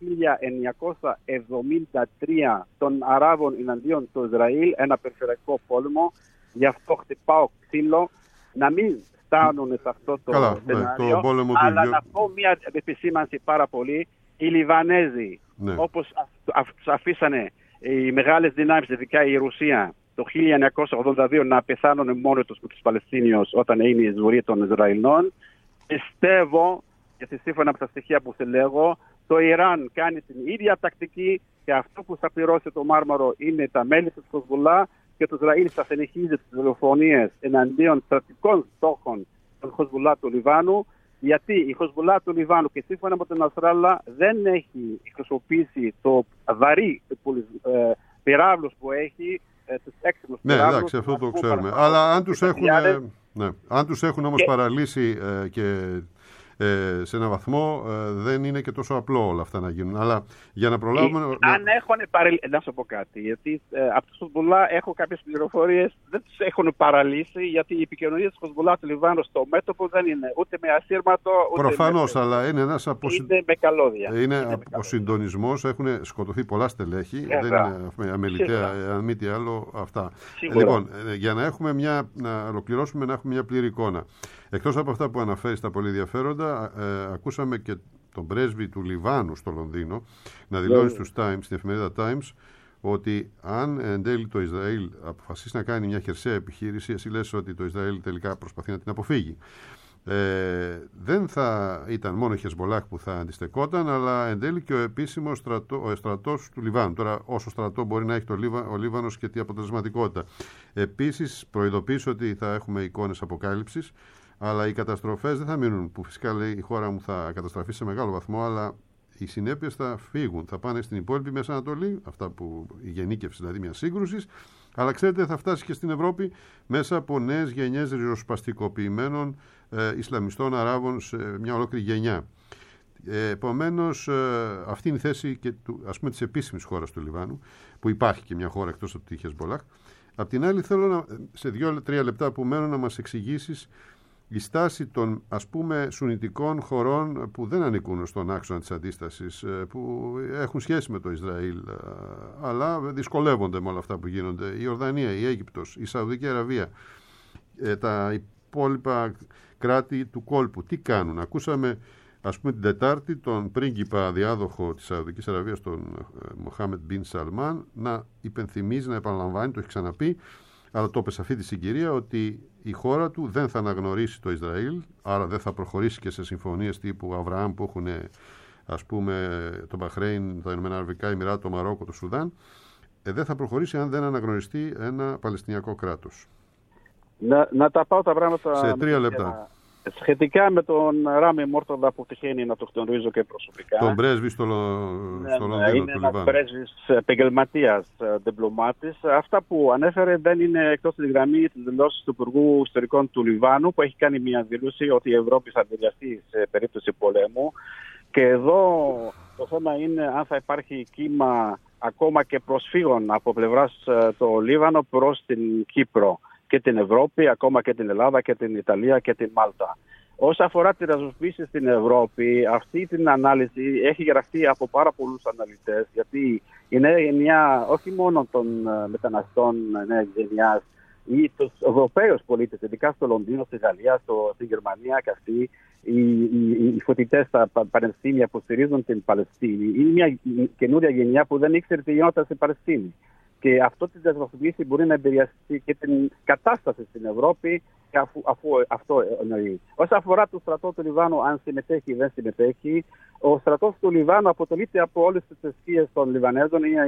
A: 1973 των Αράβων εναντίον του Ισραήλ, ένα περιφερειακό πόλεμο. Γι' αυτό χτυπάω ξύλο να μην φτάνουν σε αυτό το σενάριο, αλλά να πω μια επισήμανση πάρα πολύ. Οι Λιβανέζοι, όπως αφήσανε οι μεγάλες δυνάμεις, ειδικά η Ρωσία, το 1982 να πεθάνουν μόνοι τους με τους Παλαιστίνιους όταν είναι η εισβολή των Ισραηλινών, πιστεύω, γιατί σύμφωνα με τα στοιχεία που συλλέγω, το Ιράν κάνει την ίδια τακτική και αυτό που θα πληρώσει το Μάρμαρο είναι τα μέλη της Χεσμπολάχ και το Ισραήλ θα συνεχίζει τις δολοφονίες εναντίον στρατικών στόχων των Χεσμπολάχ του Λιβάνου, γιατί η Χεσμπολάχ του Λιβάνου και σύμφωνα με τον Νασράλα δεν έχει χρησιμοποιήσει το βαρύ πυράβλους που έχει, τους έξυπνους πυράβλους.
B: Ναι, εντάξει, αυτό το ξέρουμε. Αλλά αν τους έχουν όμως παραλύσει και σε έναν βαθμό δεν είναι και τόσο απλό όλα αυτά να γίνουν. Αλλά για να προλάβουμε.
A: Αν έχουν παραλύσει. Να σου πω κάτι. Γιατί από του Χεσμπολάχ έχω κάποιες πληροφορίες, δεν τους έχουν παραλύσει, γιατί η επικοινωνία της Χεσμπολάχ του Λιβάνου στο μέτωπο δεν είναι ούτε με ασύρματο.
B: Προφανώς, αλλά είναι ένας
A: είναι με καλώδια.
B: Είναι αποσυντονισμός, έχουν σκοτωθεί πολλά στελέχη. Δεν είναι αμεληταία, αν μη τι άλλο, αυτά. Λοιπόν, για να ολοκληρώσουμε, να έχουμε μια πλήρη εικόνα. Εκτός από αυτά που αναφέρει στα πολύ ενδιαφέροντα, ακούσαμε και τον πρέσβη του Λιβάνου στο Λονδίνο να δηλώνει στους Times, στην εφημερίδα Times, ότι αν εν τέλει το Ισραήλ αποφασίσει να κάνει μια χερσαία επιχείρηση, εσύ λες ότι το Ισραήλ τελικά προσπαθεί να την αποφύγει. δεν θα ήταν μόνο η Χεσμολάχ που θα αντιστεκόταν, αλλά εν τέλει και ο επίσημος στρατός του Λιβάνου. Τώρα, όσο στρατό μπορεί να έχει ο Λίβανος και τι αποτελεσματικότητα. Επίσης, προειδοποίησε ότι θα έχουμε εικόνες αποκάλυψης, αλλά οι καταστροφές δεν θα μείνουν, που φυσικά λέει η χώρα μου θα καταστραφεί σε μεγάλο βαθμό, αλλά οι συνέπειες θα φύγουν, θα πάνε στην υπόλοιπη Μέση Ανατολή, αυτά που η γενίκευση δηλαδή μια σύγκρουση, αλλά ξέρετε θα φτάσει και στην Ευρώπη μέσα από νέες γενιές ριζοσπαστικοποιημένων Ισλαμιστών Αράβων σε μια ολόκληρη γενιά. Επομένως, αυτή είναι η θέση και της επίσημης χώρας του Λιβάνου, που υπάρχει και μια χώρα εκτός από τη Χεσμολάχ. Απ' την άλλη, θέλω σε 2-3 λεπτά που μένουν να μας εξηγήσεις η στάση των σουνιτικών χωρών που δεν ανήκουν στον άξονα της αντίστασης, που έχουν σχέση με το Ισραήλ, αλλά δυσκολεύονται με όλα αυτά που γίνονται. Η Ιορδανία, η Αίγυπτος, η Σαουδική Αραβία, τα υπόλοιπα κράτη του κόλπου. Τι κάνουν? Ακούσαμε την Τετάρτη τον πρίγκιπα διάδοχο της Σαουδικής Αραβίας, τον Μοχάμεντ Μπιν Σαλμάν, να υπενθυμίζει, να επαναλαμβάνει, το έχει ξαναπεί, αλλά το είπε σε αυτή τη συγκυρία, ότι η χώρα του δεν θα αναγνωρίσει το Ισραήλ, άρα δεν θα προχωρήσει και σε συμφωνίες τύπου Αβραάμ που έχουν το Μπαχρέιν, τα Ηνωμένα Αραβικά Εμιράτα, το Μαρόκο, το Σουδάν. Δεν θα προχωρήσει αν δεν αναγνωριστεί ένα Παλαιστινιακό κράτος.
A: Να τα πάω τα πράγματα
B: σε 3 λεπτά.
A: Σχετικά με τον Ράμι Μόρτοδα, που τυχαίνει να το γνωρίζω και προσωπικά.
B: Τον πρέσβη στο Λονδίνο.
A: Είναι ένας πρέσβης επαγγελματίας διπλωμάτης. Αυτά που ανέφερε δεν είναι εκτός της γραμμή της δηλώσης του Υπουργού Ιστορικών του Λιβάνου, που έχει κάνει μια δήλωση ότι η Ευρώπη θα επηρεαστεί σε περίπτωση πολέμου. Και εδώ το θέμα είναι αν θα υπάρχει κύμα ακόμα και προσφύγων από πλευράς το Λίβανο προς την Κύπρο και την Ευρώπη, ακόμα και την Ελλάδα και την Ιταλία και την Μάλτα. Όσον αφορά τη ριζοσπάστηση στην Ευρώπη, αυτή την ανάλυση έχει γραφτεί από πάρα πολλούς αναλυτές, γιατί η νέα γενιά, όχι μόνο των μεταναστών νέας γενιάς ή τους Ευρωπαίους πολίτες, ειδικά στο Λονδίνο, στη Γαλλία, στη Γερμανία και αυτοί, οι φοιτητές στα πανεπιστήμια που στηρίζουν την Παλαιστίνη, είναι μια καινούρια γενιά που δεν ήξερε τι γινόταν στην Παλαιστίνη. Και αυτό τη διασβαθμίσει μπορεί να επηρεάσει και την κατάσταση στην Ευρώπη, αφού αυτό εννοεί. Όσον αφορά το στρατό του Λιβάνου, αν συμμετέχει ή δεν συμμετέχει, ο στρατός του Λιβάνου αποτελείται από όλες τις θρησκείες των Λιβανέζων. Είναι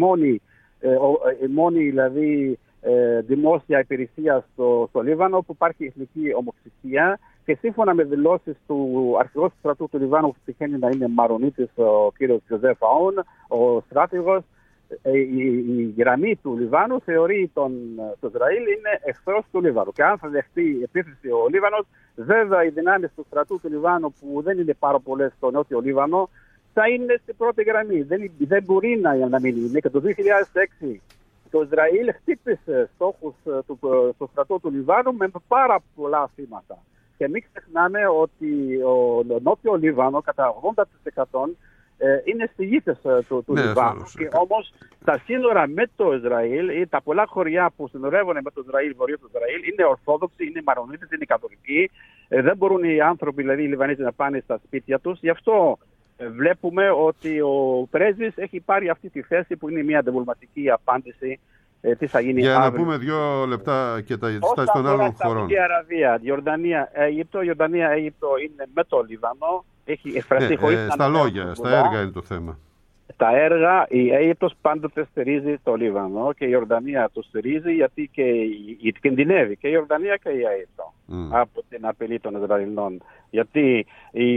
A: η μόνη δηλαδή, δημόσια υπηρεσία στο Λίβανο που υπάρχει εθνική ομοψυχία. Και σύμφωνα με δηλώσεις του αρχηγού του στρατού του Λιβάνου, που τυχαίνει να είναι Μαρονίτης, ο κ. Τζοζέφ Αούν, ο στράτηγος, η γραμμή του Λιβάνου θεωρεί το Ισραήλ είναι εχθρός του Λίβανου. Και αν θα δεχτεί επίθεση ο Λίβανος, βέβαια οι δυνάμεις του στρατού του Λιβάνου, που δεν είναι πάρα πολλές στο νότιο Λίβανο, θα είναι στην πρώτη γραμμή. Δεν μπορεί να μείνει. Και το 2006 το Ισραήλ χτύπησε στόχους στο στρατό του Λιβάνου με πάρα πολλά θύματα. Και μην ξεχνάμε ότι ο νότιο Λίβανο κατά 80% είναι στη γη του Λιβάνου. Και όμως τα σύνορα με το Ισραήλ ή τα πολλά χωριά που συνορεύουν με το Ισραήλ, βορείο του Ισραήλ, είναι Ορθόδοξοι, είναι Μαρονίτες, είναι Καθολικοί. Δεν μπορούν οι άνθρωποι, δηλαδή οι Λιβανέζοι, να πάνε στα σπίτια τους. Γι' αυτό βλέπουμε ότι ο πρέσβης έχει πάρει αυτή τη θέση, που είναι μια διπλωματική απάντηση. Τι θα γίνει
B: για
A: αύριο.
B: Να πούμε 2 λεπτά και τα στάσεις των άλλων χωρών.
A: Σαουδική Αραβία, Ιορδανία, Αίγυπτο. Η Ιορδανία, Αίγυπτο είναι με το Λίβανο. Έχει εκφραστεί
B: στα λόγια, στα έργα είναι το θέμα.
A: Στα έργα, η Αίγυπτος πάντοτε στηρίζει το Λίβανο και η Ιορδανία το στηρίζει, γιατί και κινδυνεύει και η Ιορδανία και η Αίγυπτο από την απειλή των Ισραηλινών. Γιατί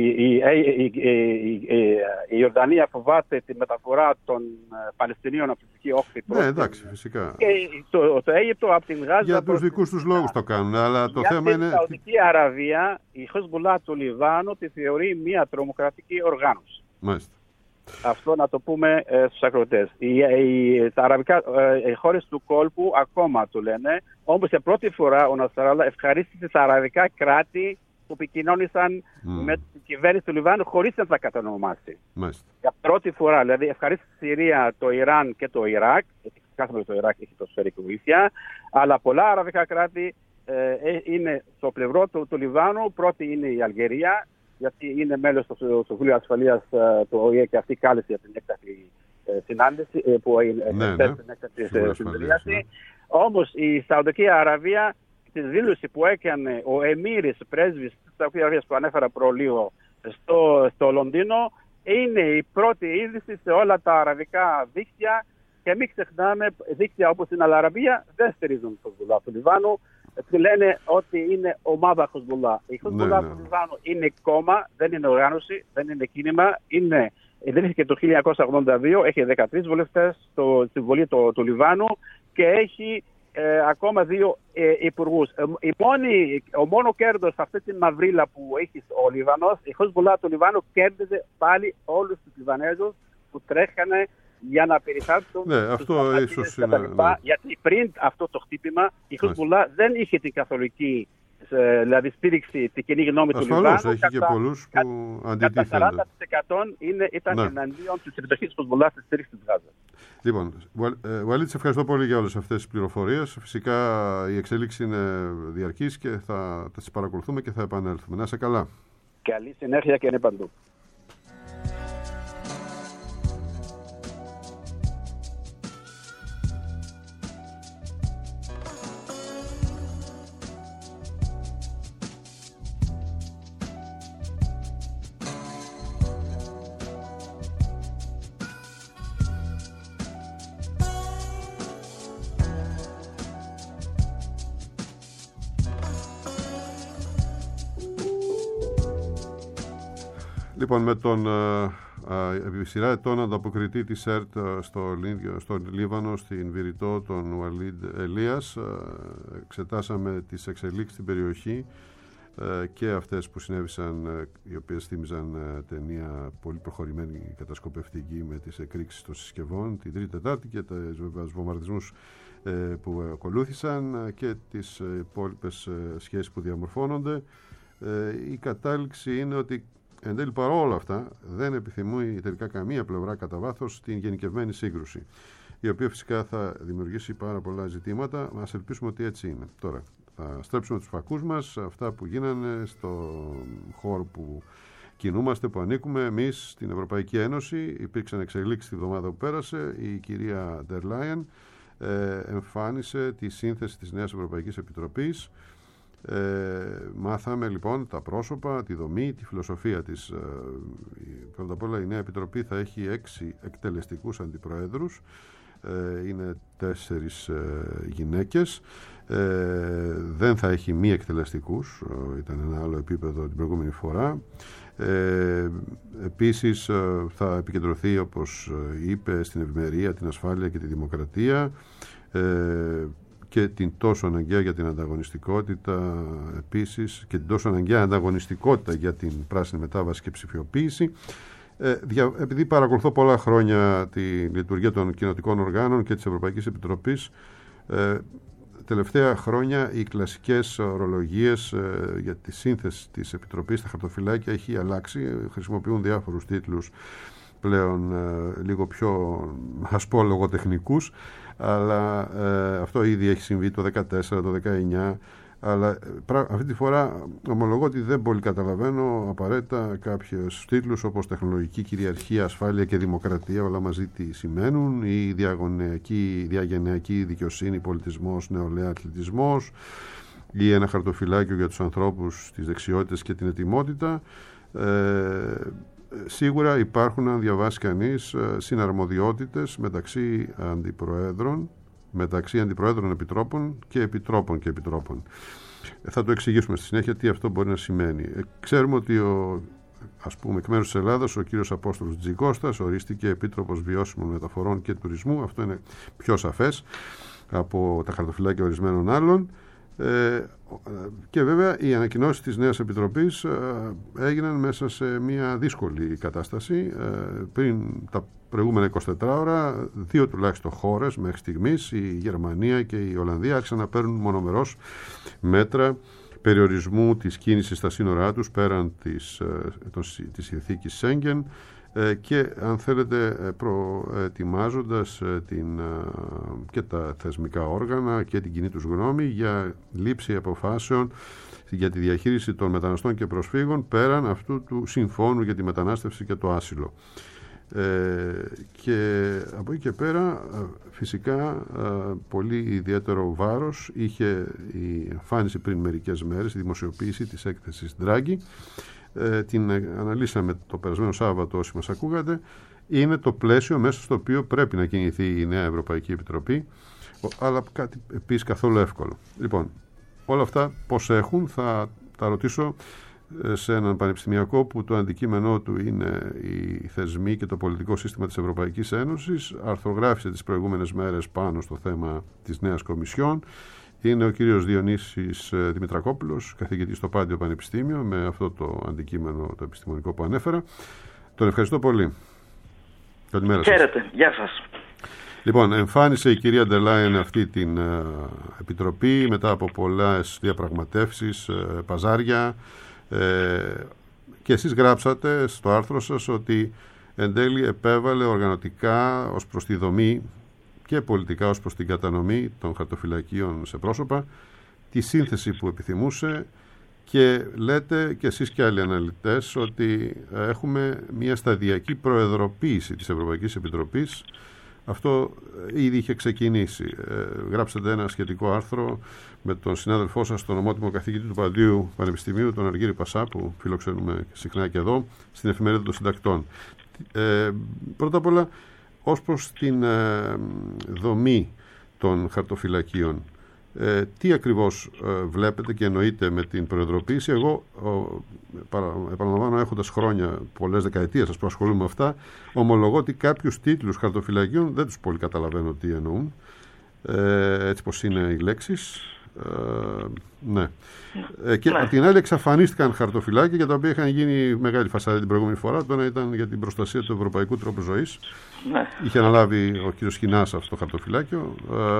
A: η Ιορδανία φοβάται τη μεταφορά των Παλαιστινίων από τη δυτική όχθη.
B: Ναι, εντάξει, φυσικά.
A: Και το Αίγυπτο από την Γάζα.
B: Για τους δικούς τους λόγους το κάνουν, αλλά το θέμα είναι.
A: Στην Σαουδική Αραβία, η Χεσμολάχ του Λιβάνου τη θεωρεί μια τρομοκρατική οργάνωση.
B: Μάλιστα.
A: Αυτό να το πούμε στους ακροατές. Οι χώρες του κόλπου ακόμα το λένε, όμως για πρώτη φορά ο Νασράλα ευχαρίστησε τα αραβικά κράτη που επικοινώνησαν με την κυβέρνηση του Λιβάνου χωρίς να τα κατανομάσει. Για πρώτη φορά, δηλαδή ευχαρίστησε τη Συρία, το Ιράν και το Ιράκ, γιατί κάθε το Ιράκ έχει προσφέρει βοήθεια, αλλά πολλά αραβικά κράτη είναι στο πλευρό του Λιβάνου. Πρώτη είναι η Αλγερία, γιατί είναι μέλος του Συμβουλίου Ασφαλείας του ΟΗΕ και αυτή κάλεσε για την έκτακτη συνάντηση που έγινε την έκτακτη συνεδρίαση. Όμως η Σαουδική Αραβία στη δήλωση που έκανε ο Εμμύρης πρέσβης της Σαουδικής που ανέφερα προλίγο στο Λονδίνο, είναι η πρώτη είδηση σε όλα τα αραβικά δίκτυα και μην ξεχνάμε, δίκτυα όπως την Αλ-Αραβία δεν στηρίζουν το Χεσμολάχ του Λιβάνου. Λένε ότι είναι ομάδα Χεσμολάχ. Η Χεσμολάχ του Λιβάνου είναι κόμμα, δεν είναι οργάνωση, δεν είναι κίνημα. Ιδρύθηκε το 1982, έχει 13 βουλευτές στη Βουλή του Λιβάνου και έχει ακόμα 2 υπουργούς. Ο μόνο κέρδος σε αυτή τη μαυρίλα που έχει ο Λιβανός, η Χεσμολάχ του Λιβάνου κέρδιζε πάλι όλους τους Λιβανέζους που τρέχανε για να περιθάλψουν
B: αυτό ίσως είναι,
A: γιατί πριν αυτό το χτύπημα η Χεσμολάχ δεν είχε την καθολική δηλαδή στήριξη την κοινή γνώμη του Λιβάνου.
B: Ασφαλώς, έχει και πολλούς που αντιτίθενται.
A: Κατά 40% ήταν εναντίον της συμμετοχής της Χεσμολάχ στη στήριξη της Γάζας.
B: Λοιπόν, Βουαλίτ, σε ευχαριστώ πολύ για όλες αυτές τις πληροφορίες. Φυσικά η εξέλιξη είναι διαρκής και θα τις παρακολουθούμε και θα επανέλθουμε. Να είσαι καλά.
A: Καλή συνέχεια και είναι παντού.
B: Λοιπόν, με τον επί σειρά ετών ανταποκριτή της ΕΡΤ στο Λίβανο, στην Βηρητό, τον Ουαλίντ Ελίας, εξετάσαμε τις εξελίξεις στην περιοχή και αυτές που συνέβησαν, οι οποίες θύμιζαν ταινία πολύ προχωρημένη κατασκοπευτική με τις εκρήξεις των συσκευών την Τρίτη Τετάρτη και τους βομβαρδισμούς που ακολούθησαν και τις υπόλοιπες σχέσεις που διαμορφώνονται. Η κατάληξη είναι ότι εν τέλει παρόλα αυτά δεν επιθυμεί τελικά καμία πλευρά κατά βάθος την γενικευμένη σύγκρουση, η οποία φυσικά θα δημιουργήσει πάρα πολλά ζητήματα. Ας ελπίσουμε ότι έτσι είναι. Τώρα θα στρέψουμε τους φακούς μας, αυτά που γίνανε στο χώρο που κινούμαστε, που ανήκουμε εμείς στην Ευρωπαϊκή Ένωση. Υπήρξαν εξελίξεις τη βδομάδα που πέρασε. Η κυρία Ντερ Λάιεν εμφάνισε τη σύνθεση της νέας Ευρωπαϊκής Επιτροπής. Μάθαμε λοιπόν τα πρόσωπα, τη δομή, τη φιλοσοφία της. Πρώτα απ' όλα η νέα Επιτροπή θα έχει 6 εκτελεστικούς αντιπροέδρους, είναι 4 γυναίκες, δεν θα έχει μη εκτελεστικούς, ήταν ένα άλλο επίπεδο την προηγούμενη φορά. Επίσης θα επικεντρωθεί, όπως είπε, στην ευημερία, την ασφάλεια και τη δημοκρατία και την τόσο αναγκαία για την ανταγωνιστικότητα επίσης και την τόσο αναγκαία ανταγωνιστικότητα για την πράσινη μετάβαση και ψηφιοποίηση. Επειδή παρακολουθώ πολλά χρόνια τη λειτουργία των κοινοτικών οργάνων και της Ευρωπαϊκής Επιτροπής, τελευταία χρόνια οι κλασικές ορολογίες για τη σύνθεση της Επιτροπής στα χαρτοφυλάκια έχει αλλάξει, χρησιμοποιούν διάφορους τίτλους πλέον λίγο πιο λογοτεχνικούς, αλλά αυτό ήδη έχει συμβεί το 2014, το 2019, αλλά αυτή τη φορά ομολογώ ότι δεν πολύ καταλαβαίνω απαραίτητα κάποιους τίτλους όπως τεχνολογική κυριαρχία, ασφάλεια και δημοκρατία, όλα μαζί τι σημαίνουν, ή διαγενειακή δικαιοσύνη, πολιτισμός, νεολαία, αθλητισμός, ή ένα χαρτοφυλάκιο για τους ανθρώπους, τις δεξιότητες και την ετοιμότητα. Σίγουρα υπάρχουν, αν διαβάσει κανείς, συναρμοδιότητες μεταξύ αντιπροέδρων επιτρόπων και επιτρόπων. Θα το εξηγήσουμε στη συνέχεια τι αυτό μπορεί να σημαίνει. Ξέρουμε ότι εκ μέρους της Ελλάδας ο κύριος Απόστολος Τζικώστας ορίστηκε Επίτροπος Βιώσιμων Μεταφορών και Τουρισμού. Αυτό είναι πιο σαφές από τα χαρτοφυλάκια ορισμένων άλλων. Και βέβαια οι ανακοινώσεις της νέας Επιτροπής έγιναν μέσα σε μια δύσκολη κατάσταση. Πριν τα προηγούμενα 24 ώρα, 2 τουλάχιστον χώρες μέχρι στιγμής, η Γερμανία και η Ολλανδία, άρχισαν να παίρνουν μονομερώς μέτρα περιορισμού της κίνησης στα σύνορά τους πέραν της συνθήκης Σέγγεν και, αν θέλετε, προετοιμάζοντας και τα θεσμικά όργανα και την κοινή τους γνώμη για λήψη αποφάσεων για τη διαχείριση των μεταναστών και προσφύγων πέραν αυτού του συμφώνου για τη μετανάστευση και το άσυλο. Και από εκεί και πέρα φυσικά πολύ ιδιαίτερο βάρος είχε η εμφάνιση πριν μερικές μέρες, η δημοσιοποίηση της έκθεσης Draghi. Την αναλύσαμε το περασμένο Σάββατο όσοι μας ακούγατε. Είναι το πλαίσιο μέσα στο οποίο πρέπει να κινηθεί η νέα Ευρωπαϊκή Επιτροπή, αλλά κάτι επίσης καθόλου εύκολο. Λοιπόν, όλα αυτά πώς έχουν, θα τα ρωτήσω σε έναν πανεπιστημιακό που το αντικείμενό του είναι οι θεσμοί και το πολιτικό σύστημα της Ευρωπαϊκής Ένωσης. Αρθρογράφησε τις προηγούμενες μέρες πάνω στο θέμα της νέας Κομισιόν. Είναι ο κύριος Διονύσης Δημητρακόπουλος, καθηγητής στο Πάντιο Πανεπιστήμιο, με αυτό το αντικείμενο το επιστημονικό που ανέφερα. Τον ευχαριστώ πολύ. Καλημέρα σας.
C: Χαίρετε. Γεια σας.
B: Λοιπόν, εμφάνισε η κυρία ντερ Λάιεν αυτή την επιτροπή μετά από πολλές διαπραγματεύσεις, παζάρια, και εσείς γράψατε στο άρθρο σας ότι εν τέλει επέβαλε οργανωτικά ως προς τη δομή και πολιτικά ως προς την κατανομή των χαρτοφυλακίων σε πρόσωπα τη σύνθεση που επιθυμούσε, και λέτε και εσείς και άλλοι αναλυτές ότι έχουμε μια σταδιακή προεδροποίηση της Ευρωπαϊκής Επιτροπής. Αυτό ήδη είχε ξεκινήσει. Γράψατε ένα σχετικό άρθρο με τον συνάδελφό σας, τον ομότιμο καθηγητή του Παντίου Πανεπιστημίου, τον Αργύρη Πασά, που φιλοξενούμε συχνά και εδώ, στην Εφημερίδα των Συντακτών. Πρώτα απ' όλα, ως προς την δομή των χαρτοφυλακίων, τι ακριβώς βλέπετε και εννοείτε με την προεδροποίηση? Εγώ επαναλαμβάνω, έχοντας χρόνια, πολλές δεκαετίες που ασχολούμαι με αυτά, ομολογώ ότι κάποιους τίτλους χαρτοφυλακίων δεν τους πολύ καταλαβαίνω τι εννοούν, έτσι πως είναι οι λέξεις. Ναι. Και από την άλλη εξαφανίστηκαν χαρτοφυλάκια για τα οποία είχαν γίνει μεγάλη φασαρία την προηγούμενη φορά. Το ένα ήταν για την προστασία του ευρωπαϊκού τρόπου ζωής. Ναι. Είχε αναλάβει ο κ. Χινάς αυτό το χαρτοφυλάκιο.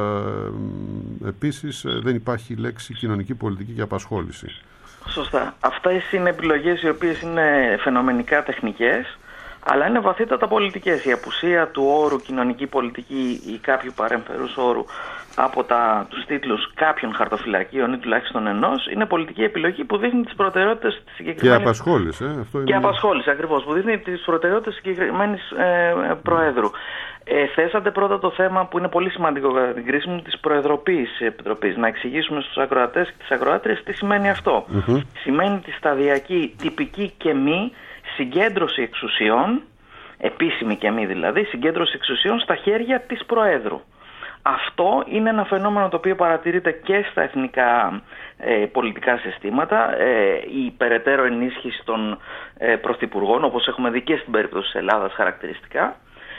B: Επίσης δεν υπάρχει λέξη κοινωνική πολιτική και απασχόληση.
C: Σωστά. Αυτές είναι επιλογές οι οποίες είναι φαινομενικά τεχνικές, αλλά είναι βαθύτατα πολιτικές. Η απουσία του όρου κοινωνική πολιτική ή κάποιου παρεμφερούς όρου από τους τίτλους κάποιων χαρτοφυλακίων ή τουλάχιστον ενός είναι πολιτική επιλογή που δείχνει τις προτεραιότητες της συγκεκριμένης.
B: Και απασχόληση. Αυτό είναι...
C: Και απασχόληση, ακριβώς, που δείχνει τις προτεραιότητες της συγκεκριμένης Προέδρου. Θέσατε πρώτα το θέμα που είναι πολύ σημαντικό κατά την κρίση μου, της προεδροποίησης της Επιτροπής. Να εξηγήσουμε στους ακροατές και τις ακροάτριες τι σημαίνει αυτό. Σημαίνει τη σταδιακή, τυπική και μη συγκέντρωση εξουσιών, επίσημη και μη δηλαδή, συγκέντρωση εξουσιών στα χέρια της Προέδρου. Αυτό είναι ένα φαινόμενο το οποίο παρατηρείται και στα εθνικά πολιτικά συστήματα, η περαιτέρω ενίσχυση των πρωθυπουργών, όπως έχουμε δει και στην περίπτωση της Ελλάδας χαρακτηριστικά,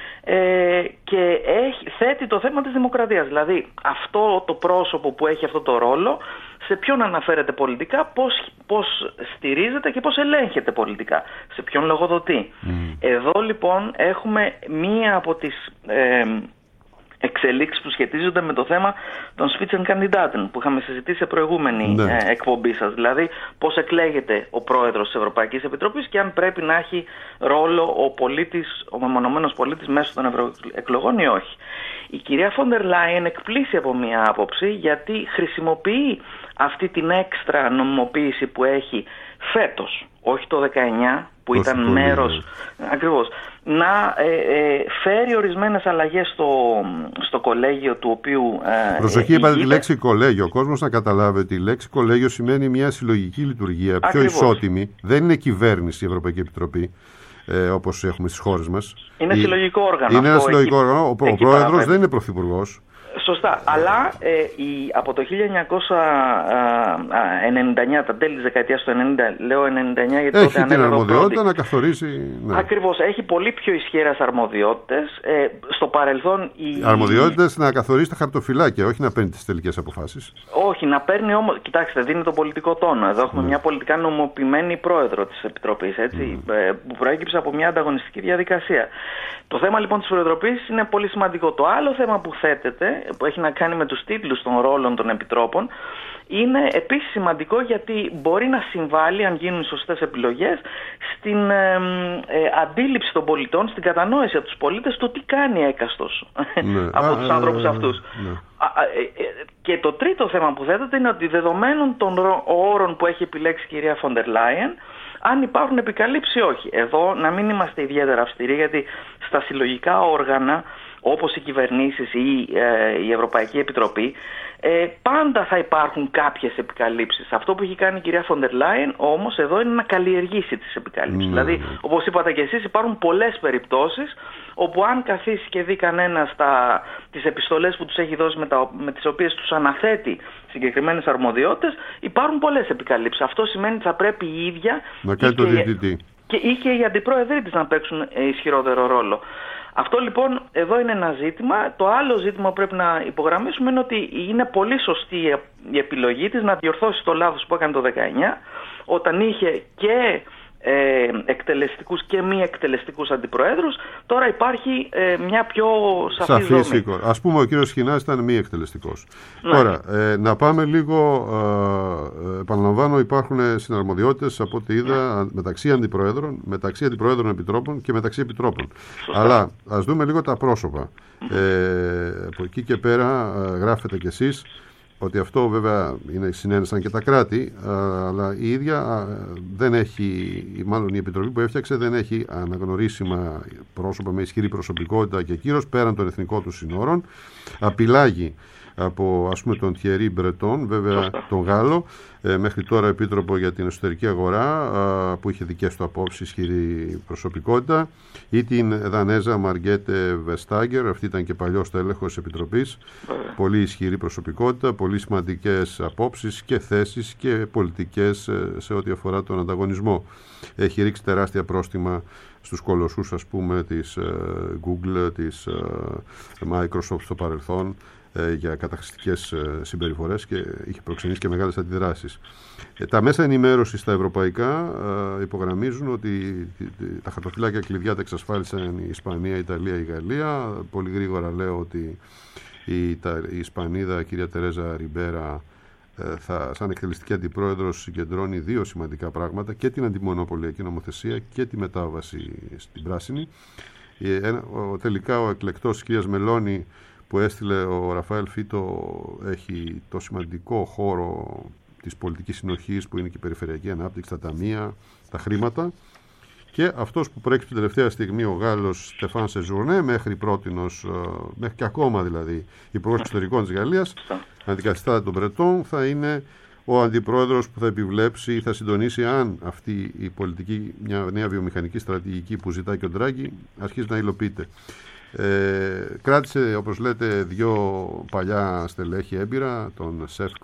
C: και θέτει το θέμα της δημοκρατίας. Δηλαδή αυτό το πρόσωπο που έχει αυτό το ρόλο, σε ποιον αναφέρεται πολιτικά, πώς στηρίζεται και πώς ελέγχεται πολιτικά, σε ποιον λογοδοτεί. Εδώ λοιπόν έχουμε μία από τις εξελίξεις που σχετίζονται με το θέμα των Spitzenkandidaten που είχαμε συζητήσει σε προηγούμενη εκπομπή σας. Δηλαδή πώς εκλέγεται ο πρόεδρος της Ευρωπαϊκής Επιτροπής και αν πρέπει να έχει ρόλο ο μεμονωμένος πολίτης μέσω των ευρωεκλογών ή όχι. Η κυρία Φόντερ Λάιεν εκπλήσει από μία άποψη, γιατί χρησιμοποιεί αυτή την έξτρα νομιμοποίηση που έχει φέτος, όχι το 19 που ήταν μέρος, ακριβώς, να φέρει ορισμένες αλλαγές στο κολέγιο του οποίου...
B: Προσοχή, είπατε τη λέξη κολέγιο. Ο κόσμος να καταλάβει ότι η λέξη κολέγιο σημαίνει μια συλλογική λειτουργία, πιο ισότιμη. Δεν είναι κυβέρνηση η Ευρωπαϊκή Επιτροπή, όπως έχουμε στις χώρες μας.
C: Είναι συλλογικό όργανο.
B: Είναι ένα συλλογικό όργανο. Ο πρόεδρος δεν είναι πρωθυπουργός.
C: Σωστά, αλλά από το 1999, τα τέλη της δεκαετίας του 90, λέω 99 γιατί
B: έχει τότε την αρμοδιότητα να καθορίσει. Ναι.
C: Ακριβώς, έχει πολύ πιο ισχυρές αρμοδιότητες. Στο παρελθόν
B: αρμοδιότητες να καθορίσει τα χαρτοφυλάκια, όχι να παίρνει τις τελικές αποφάσεις.
C: Όχι, να παίρνει όμως, κοιτάξτε, δίνει το πολιτικό τόνο. Εδώ έχουμε μια πολιτικά νομοποιημένη πρόεδρο της Επιτροπής, έτσι, που προέκυψε από μια ανταγωνιστική διαδικασία. Το θέμα λοιπόν της προεδροποίησης είναι πολύ σημαντικό. Το άλλο θέμα που θέτεται, που έχει να κάνει με τους τίτλους των ρόλων των επιτρόπων, είναι επίσης σημαντικό γιατί μπορεί να συμβάλλει, αν γίνουν σωστές επιλογές, στην αντίληψη των πολιτών, στην κατανόηση από τους πολίτες του τι κάνει έκαστος από τους άνθρωπους αυτούς. Και το τρίτο θέμα που θέτεται είναι ότι δεδομένων των όρων που έχει επιλέξει η κυρία Φοντερ Λάιεν, αν υπάρχουν επικαλύψεις ή όχι. Εδώ να μην είμαστε ιδιαίτερα αυστηροί, γιατί στα συλλογικά όργανα, όπως οι κυβερνήσεις ή η Ευρωπαϊκή Επιτροπή, πάντα θα υπάρχουν κάποιες επικαλύψεις. Αυτό που έχει κάνει η κυρία Φοντερ Λάιεν όμως εδώ είναι να καλλιεργήσει τις επικαλύψεις. Δηλαδή, όπως είπατε και εσείς, υπάρχουν πολλές περιπτώσεις όπου αν καθίσει και δει κανένας τις επιστολές που τους έχει δώσει με τις οποίες τους αναθέτει συγκεκριμένες αρμοδιότητες, υπάρχουν πολλές επικαλύψεις. Αυτό σημαίνει ότι θα πρέπει η ίδια
B: να κάνει το διαιτητή
C: ή και οι αντιπρόεδροι της να παίξουν ισχυρότερο ρόλο. Αυτό λοιπόν εδώ είναι ένα ζήτημα. Το άλλο ζήτημα που πρέπει να υπογραμμίσουμε είναι ότι είναι πολύ σωστή η επιλογή της να διορθώσει το λάθος που έκανε το 19, όταν είχε και εκτελεστικούς και μη εκτελεστικούς αντιπροέδρους. Τώρα υπάρχει μια πιο σαφή δομή.
B: Ας πούμε ο κύριος Σχοινάς ήταν μη εκτελεστικός. Ναι. Τώρα, να πάμε λίγο, επαναλαμβάνω, υπάρχουν συναρμοδιότητες από ό,τι είδα μεταξύ αντιπροέδρων επιτρόπων και μεταξύ επιτρόπων. Σωστά. Αλλά ας δούμε λίγο τα πρόσωπα. Από εκεί και πέρα γράφετε κι εσείς ότι αυτό βέβαια είναι συνένεσαν και τα κράτη, αλλά η ίδια δεν έχει, μάλλον η Επιτροπή που έφτιαξε δεν έχει αναγνωρίσιμα πρόσωπα με ισχυρή προσωπικότητα και κύρος πέραν των εθνικών του συνόρων. Απειλάγει από ας πούμε τον Θιερί Μπρετόν, βέβαια τον Γάλλο, μέχρι τώρα επίτροπο για την εσωτερική αγορά, που είχε δικές του απόψεις, ισχυρή προσωπικότητα, ή την Δανέζα Μαργκέτε Βεστάγκερ, αυτή ήταν και παλιός τέλεχος επιτροπής, πολύ ισχυρή προσωπικότητα, πολύ σημαντικές απόψεις και θέσεις και πολιτικές σε ό,τι αφορά τον ανταγωνισμό. Έχει ρίξει τεράστια πρόστιμα στους κολοσσούς, ας πούμε, της Google, της Microsoft στο παρελθόν, για καταχρηστικές συμπεριφορές και είχε προξενήσει και μεγάλες αντιδράσεις. Τα μέσα ενημέρωσης στα ευρωπαϊκά υπογραμμίζουν ότι τα χαρτοφυλάκια κλειδιά τα εξασφάλισαν η Ισπανία, η Ιταλία, η Γαλλία. Πολύ γρήγορα λέω ότι η Ισπανίδα κυρία Τερέζα Ριμπέρα σαν εκτελεστική αντιπρόεδρος συγκεντρώνει δύο σημαντικά πράγματα, και την αντιμονοπολιακή νομοθεσία και τη μετάβαση στην πράσινη. Τελικά ο εκλεκτός της κυρίας Μελώνη που έστειλε ο Ραφαέλ Φίτο έχει το σημαντικό χώρο της πολιτικής συνοχής που είναι και η περιφερειακή ανάπτυξη, τα ταμεία, τα χρήματα, και αυτός που προέκυψε την τελευταία στιγμή ο Γάλλος Στεφάν Σεζουρνέ, μέχρι και ακόμα δηλαδή υπουργός εξωτερικών της Γαλλίας, αντικαθιστά τον Μπρετόν, θα είναι ο αντιπρόεδρος που θα επιβλέψει ή θα συντονίσει αν αυτή η πολιτική, μια νέα βιομηχανική στρατηγική που ζητάει και ο Ντράγκη, αρχίζει να υλοποιείται. Κράτησε, όπως λέτε, δύο παλιά στελέχη έμπειρα, τον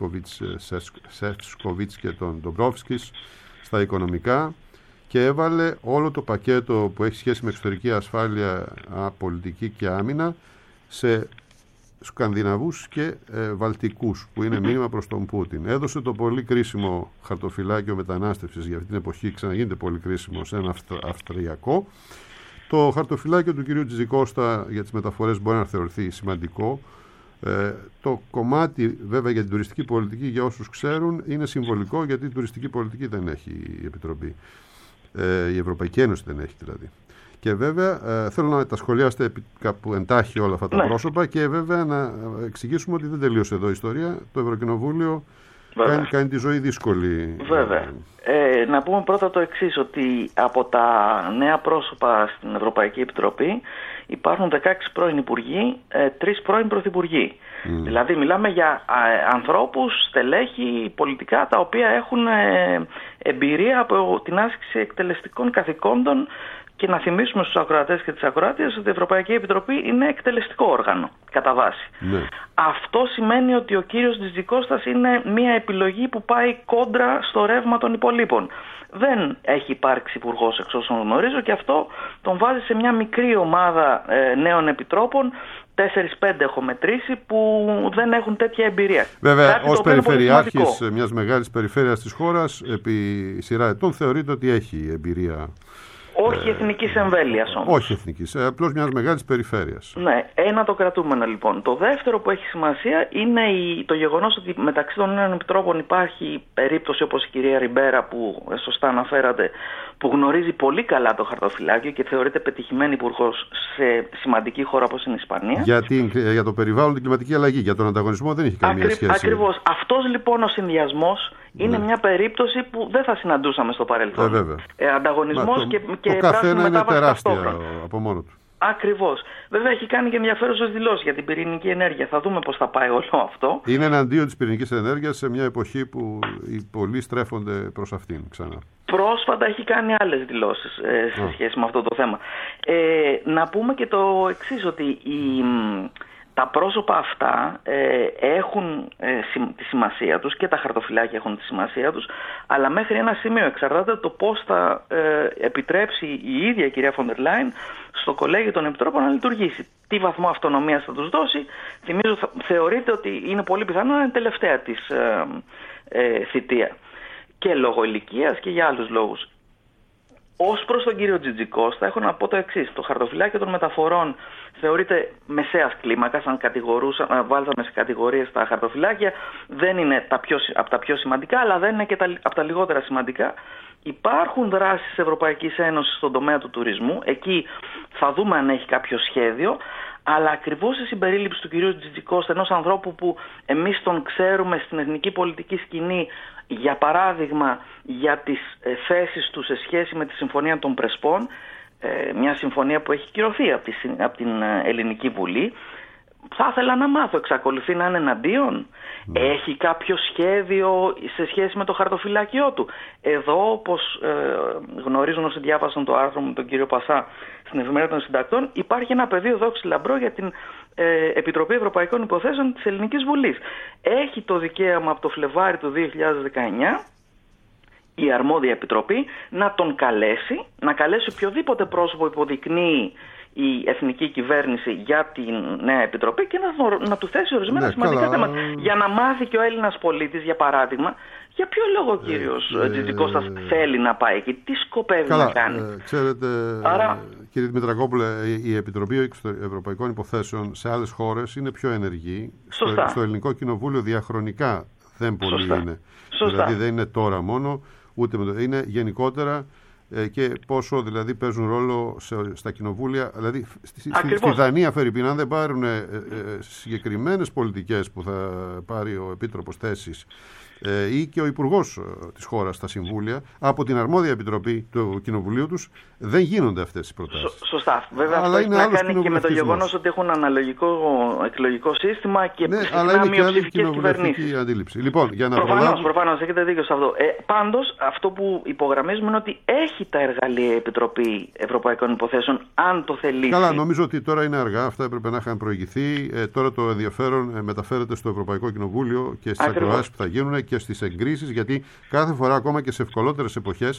B: Σεφκοβίτς και τον Ντομπρόφσκης, στα οικονομικά, και έβαλε όλο το πακέτο που έχει σχέση με εξωτερική ασφάλεια, πολιτική και άμυνα σε Σκανδιναβούς και Βαλτικούς, που είναι μήνυμα προς τον Πούτιν. Έδωσε το πολύ κρίσιμο χαρτοφυλάκιο μετανάστευσης, για αυτή την εποχή ξαναγίνεται πολύ κρίσιμο, σε ένα Αυστριακό. Το χαρτοφυλάκιο του κυρίου Τζιζικώστα για τις μεταφορές μπορεί να θεωρηθεί σημαντικό. Το κομμάτι βέβαια για την τουριστική πολιτική, για όσους ξέρουν, είναι συμβολικό, γιατί η τουριστική πολιτική δεν έχει η Επιτροπή. Η Ευρωπαϊκή Ένωση δεν έχει δηλαδή. Και βέβαια θέλω να τα σχολιάσετε κάπου εντάχει όλα αυτά τα πρόσωπα, και βέβαια να εξηγήσουμε ότι δεν τελείωσε εδώ η ιστορία. Το Ευρωκοινοβούλιο κάνει τη ζωή δύσκολη.
C: Βέβαια. Να πούμε πρώτα το εξής, ότι από τα νέα πρόσωπα στην Ευρωπαϊκή Επιτροπή υπάρχουν 16 πρώην υπουργοί, 3 πρώην πρωθυπουργοί. Δηλαδή μιλάμε για ανθρώπους, στελέχη, πολιτικά, τα οποία έχουν εμπειρία από την άσκηση εκτελεστικών καθηκόντων. Και να θυμίσουμε στους ακροατές και τις ακροάτριες ότι η Ευρωπαϊκή Επιτροπή είναι εκτελεστικό όργανο, κατά βάση. Ναι. Αυτό σημαίνει ότι ο κύριος Τζιζικώστας είναι μια επιλογή που πάει κόντρα στο ρεύμα των υπολείπων. Δεν έχει υπάρξει υπουργός, εξ όσων γνωρίζω, και αυτό τον βάζει σε μια μικρή ομάδα νέων επιτρόπων, 4-5 έχω μετρήσει, που δεν έχουν τέτοια εμπειρία.
B: Βέβαια, ως περιφερειάρχης μιας μεγάλης περιφέρειας της χώρας, επί σειρά ετών θεωρείται ότι έχει εμπειρία.
C: Όχι εθνικής εμβέλειας όμως.
B: Όχι εθνικής, απλώς μιας μεγάλης περιφέρειας.
C: Ναι, ένα το κρατούμενο λοιπόν. Το δεύτερο που έχει σημασία είναι το γεγονός ότι μεταξύ των νέων επιτρόπων υπάρχει περίπτωση όπως η κυρία Ριμπέρα που σωστά αναφέρατε, που γνωρίζει πολύ καλά το χαρτοφυλάκιο και θεωρείται πετυχημένη υπουργός σε σημαντική χώρα όπως είναι η Ισπανία.
B: Για το περιβάλλον, την κλιματική αλλαγή, για τον ανταγωνισμό δεν έχει καμία σχέση.
C: Ακριβώς. Αυτός λοιπόν ο συνδυασμός είναι μια περίπτωση που δεν θα συναντούσαμε στο παρελθόν. Ανταγωνισμός και
B: το καθένα είναι τεράστια από μόνο του.
C: Ακριβώς. Βέβαια έχει κάνει και ενδιαφέρουσες δηλώσεις για την πυρηνική ενέργεια. Θα δούμε πώς θα πάει όλο αυτό.
B: Είναι εναντίον της πυρηνικής ενέργειας σε μια εποχή που οι πολλοί στρέφονται προς αυτήν ξανά.
C: Πρόσφατα έχει κάνει άλλες δηλώσεις σε σχέση με αυτό το θέμα. Να πούμε και το εξής, ότι τα πρόσωπα αυτά έχουν τη σημασία τους και τα χαρτοφυλάκια έχουν τη σημασία τους, αλλά μέχρι ένα σημείο εξαρτάται το πώς θα επιτρέψει η ίδια η κυρία Φοντερ Λάιν στο Κολέγιο των Επιτρόπων να λειτουργήσει. Τι βαθμό αυτονομίας θα τους δώσει. Θυμίζω, θεωρείται ότι είναι πολύ πιθανό να είναι τελευταία της θητεία. Και λόγω ηλικίας και για άλλους λόγους. Ως προς τον κύριο Τζιτζικώστα έχω να πω το εξής. Το χαρτοφυλάκιο των μεταφορών θεωρείται μεσαίας κλίμακας, αν βάλαμε σε κατηγορίες τα χαρτοφυλάκια, δεν είναι από τα πιο σημαντικά, αλλά δεν είναι και από τα λιγότερα σημαντικά. Υπάρχουν δράσεις της Ευρωπαϊκής Ένωσης στον τομέα του τουρισμού, εκεί θα δούμε αν έχει κάποιο σχέδιο, αλλά ακριβώς η συμπερίληψη του κυρίου Τζιτζικώστα, ενός ανθρώπου που εμείς τον ξέρουμε στην εθνική πολιτική σκηνή, για παράδειγμα για τις θέσεις του σε σχέση με τη Συμφωνία των Πρεσπών, μια συμφωνία που έχει κυρωθεί από την Ελληνική Βουλή, θα ήθελα να μάθω, εξακολουθεί να είναι εναντίον, έχει κάποιο σχέδιο σε σχέση με το χαρτοφυλάκιό του. Εδώ, όπως γνωρίζουν όσοι διάβασαν το άρθρο με τον κύριο Πασά στην Εφημερίδα των Συντακτών, υπάρχει ένα πεδίο δόξη λαμπρό για την Επιτροπή Ευρωπαϊκών Υποθέσεων της Ελληνικής Βουλής. Έχει το δικαίωμα από το Φλεβάρι του 2019 η αρμόδια επιτροπή να τον καλέσει, να καλέσει οποιοδήποτε πρόσωπο υποδεικνύει η εθνική κυβέρνηση για την νέα επιτροπή και να του θέσει ορισμένα σημαντικά θέματα. Για να μάθει και ο Έλληνας πολίτης, για παράδειγμα, για ποιο λόγο ο κύριος Τζιτζικώστας θέλει να πάει εκεί, τι σκοπεύει να κάνει.
B: Ξέρετε, κύριε Δημητρακόπουλε, η Επιτροπή Ευρωπαϊκών Υποθέσεων σε άλλες χώρες είναι πιο ενεργή. Στο Ελληνικό Κοινοβούλιο διαχρονικά δεν πολύ είναι. Δηλαδή δεν είναι τώρα μόνο, ούτε είναι γενικότερα. Και πόσο δηλαδή παίζουν ρόλο στα κοινοβούλια. Δηλαδή στη Δανία, φερειπίν, αν δεν πάρουν συγκεκριμένες πολιτικές που θα πάρει ο Επίτροπος θέσεις ή και ο Υπουργός της χώρας στα συμβούλια, από την αρμόδια επιτροπή του κοινοβουλίου τους, δεν γίνονται αυτές οι προτάσεις.
C: Σωστά. Βέβαια αυτό έχει να κάνει και με το γεγονός ότι έχουν αναλογικό εκλογικό σύστημα και συχνά μειοψηφικές κυβερνήσεις.
B: Αντίληψη. Λοιπόν, για να
C: προφανώς έχετε δίκιο σε αυτό. Πάντως, αυτό που υπογραμμίζουμε είναι ότι έχει τα εργαλεία η Επιτροπή Ευρωπαϊκών Υποθέσεων, αν το θελήσει.
B: Καλά, νομίζω ότι τώρα είναι αργά. Αυτά έπρεπε να είχαν προηγηθεί. Τώρα το ενδιαφέρον μεταφέρεται στο Ευρωπαϊκό Κοινοβούλιο και στις ακροάσεις που θα γίνουν και στις εγκρίσεις, γιατί κάθε φορά, ακόμα και σε ευκολότερες εποχές,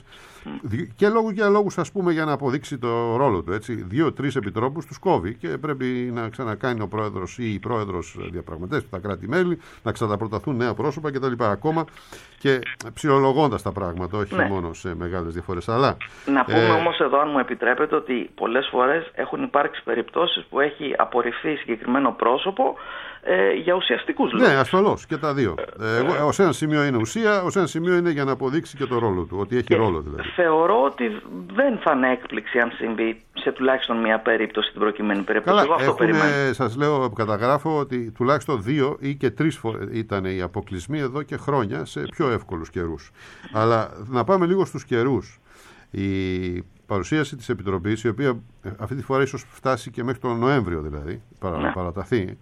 B: και λόγους ας πούμε για να αποδείξει το ρόλο του, έτσι, 2-3 επιτρόπους τους κόβει και πρέπει να ξανακάνει ο πρόεδρος ή η πρόεδρος διαπραγματεύσεις με τα κράτη-μέλη, να ξαναπροταθούν νέα πρόσωπα κτλ. Ακόμα και ψιλολογώντας τα πράγματα, όχι μόνο σε μεγάλες διαφορές. Αλλά,
C: να πούμε όμως εδώ, αν μου επιτρέπετε, ότι πολλές φορές έχουν υπάρξει περιπτώσεις που έχει απορριφθεί συγκεκριμένο πρόσωπο για ουσιαστικούς λόγους.
B: Ναι, ασφαλώς και τα δύο. Ως ένα σημείο είναι ουσία, ως ένα σημείο είναι για να αποδείξει και το ρόλο του, ότι έχει ρόλο δηλαδή.
C: Θεωρώ ότι δεν θα είναι έκπληξη αν συμβεί σε τουλάχιστον μία περίπτωση, την προκειμένη περίπτωση.
B: Καλά, σας λέω, καταγράφω ότι τουλάχιστον 2 ή και 3 ήταν οι αποκλεισμοί εδώ και χρόνια σε πιο εύκολους καιρούς. Αλλά να πάμε λίγο στους καιρούς. Η παρουσίαση της Επιτροπής, η οποία αυτή τη φορά ίσως φτάσει και μέχρι τον Νοέμβριο δηλαδή, παραταθεί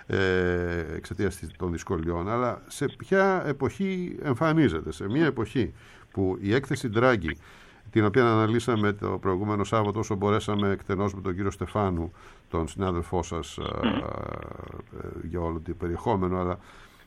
B: εξαιτίας των δυσκολιών, αλλά σε ποια εποχή εμφανίζεται? Σε μια εποχή που η έκθεση Ντράγκη, την οποία αναλύσαμε το προηγούμενο Σάββατο όσο μπορέσαμε εκτενώς με τον κύριο Στεφάνου, τον συνάδελφό σας, για όλο το περιεχόμενο, αλλά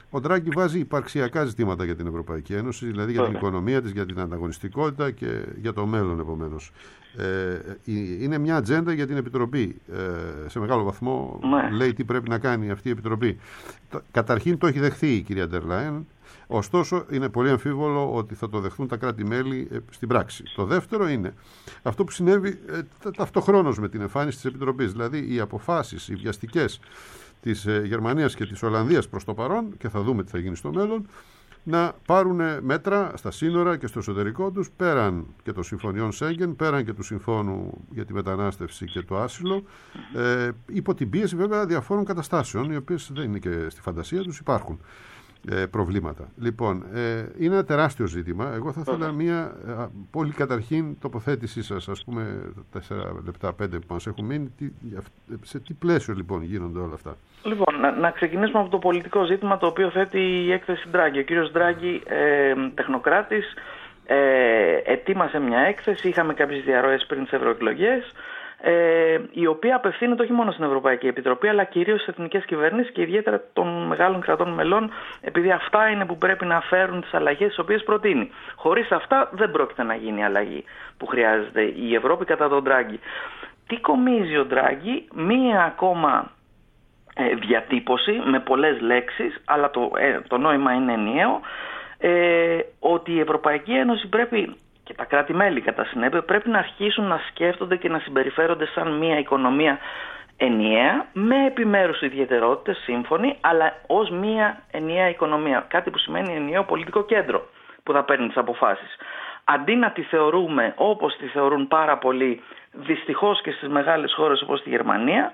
B: Ο Ντράγκη βάζει υπαρξιακά ζητήματα για την Ευρωπαϊκή Ένωση, δηλαδή για την οικονομία της, για την ανταγωνιστικότητα και για το μέλλον επομένως. Είναι μια ατζέντα για την Επιτροπή. Σε μεγάλο βαθμό λέει τι πρέπει να κάνει αυτή η Επιτροπή. Καταρχήν το έχει δεχθεί η κυρία ντερ Λάιεν, ωστόσο είναι πολύ αμφίβολο ότι θα το δεχθούν τα κράτη-μέλη στην πράξη. Το δεύτερο είναι αυτό που συνέβη ταυτοχρόνως με την εμφάνιση της Επιτροπής, δηλαδή οι αποφάσεις, οι βιαστικές της Γερμανίας και της Ολλανδίας προς το παρόν, και θα δούμε τι θα γίνει στο μέλλον, να πάρουν μέτρα στα σύνορα και στο εσωτερικό τους, πέραν και των συμφωνιών Σέγγεν, πέραν και του συμφώνου για τη μετανάστευση και το άσυλο, υπό την πίεση βέβαια διαφόρων καταστάσεων, οι οποίες δεν είναι και στη φαντασία τους, υπάρχουν προβλήματα. Λοιπόν, είναι ένα τεράστιο ζήτημα. Εγώ θα ήθελα μια πολύ καταρχήν τοποθέτησή σας, ας πούμε 4 λεπτά, 5 που μας έχουν μείνει, σε τι πλαίσιο λοιπόν γίνονται όλα αυτά.
C: Λοιπόν, να ξεκινήσουμε από το πολιτικό ζήτημα το οποίο θέτει η έκθεση Ντράγκη. Ο κύριος Ντράγκη, τεχνοκράτης, ετοίμασε μια έκθεση, είχαμε κάποιες διαρροές πριν τις ευρωεκλογές, η οποία απευθύνεται όχι μόνο στην Ευρωπαϊκή Επιτροπή αλλά κυρίως στις εθνικές κυβερνήσεις και ιδιαίτερα των μεγάλων κρατών μελών, επειδή αυτά είναι που πρέπει να φέρουν τις αλλαγές τις οποίες προτείνει. Χωρίς αυτά δεν πρόκειται να γίνει η αλλαγή που χρειάζεται η Ευρώπη κατά τον Ντράγκη. Τι κομίζει ο Ντράγκη? Μία ακόμα διατύπωση με πολλές λέξεις, αλλά το νόημα είναι ενιαίο, ότι η Ευρωπαϊκή Ένωση πρέπει, και τα κράτη-μέλη κατά συνέπεια, πρέπει να αρχίσουν να σκέφτονται και να συμπεριφέρονται σαν μια οικονομία ενιαία, με επιμέρους ιδιαιτερότητες σύμφωνοι, αλλά ως μια ενιαία οικονομία. Κάτι που σημαίνει ενιαίο πολιτικό κέντρο που θα παίρνει τις αποφάσεις. Αντί να τη θεωρούμε όπως τη θεωρούν πάρα πολλοί, δυστυχώς και στις μεγάλες χώρες όπως τη Γερμανία,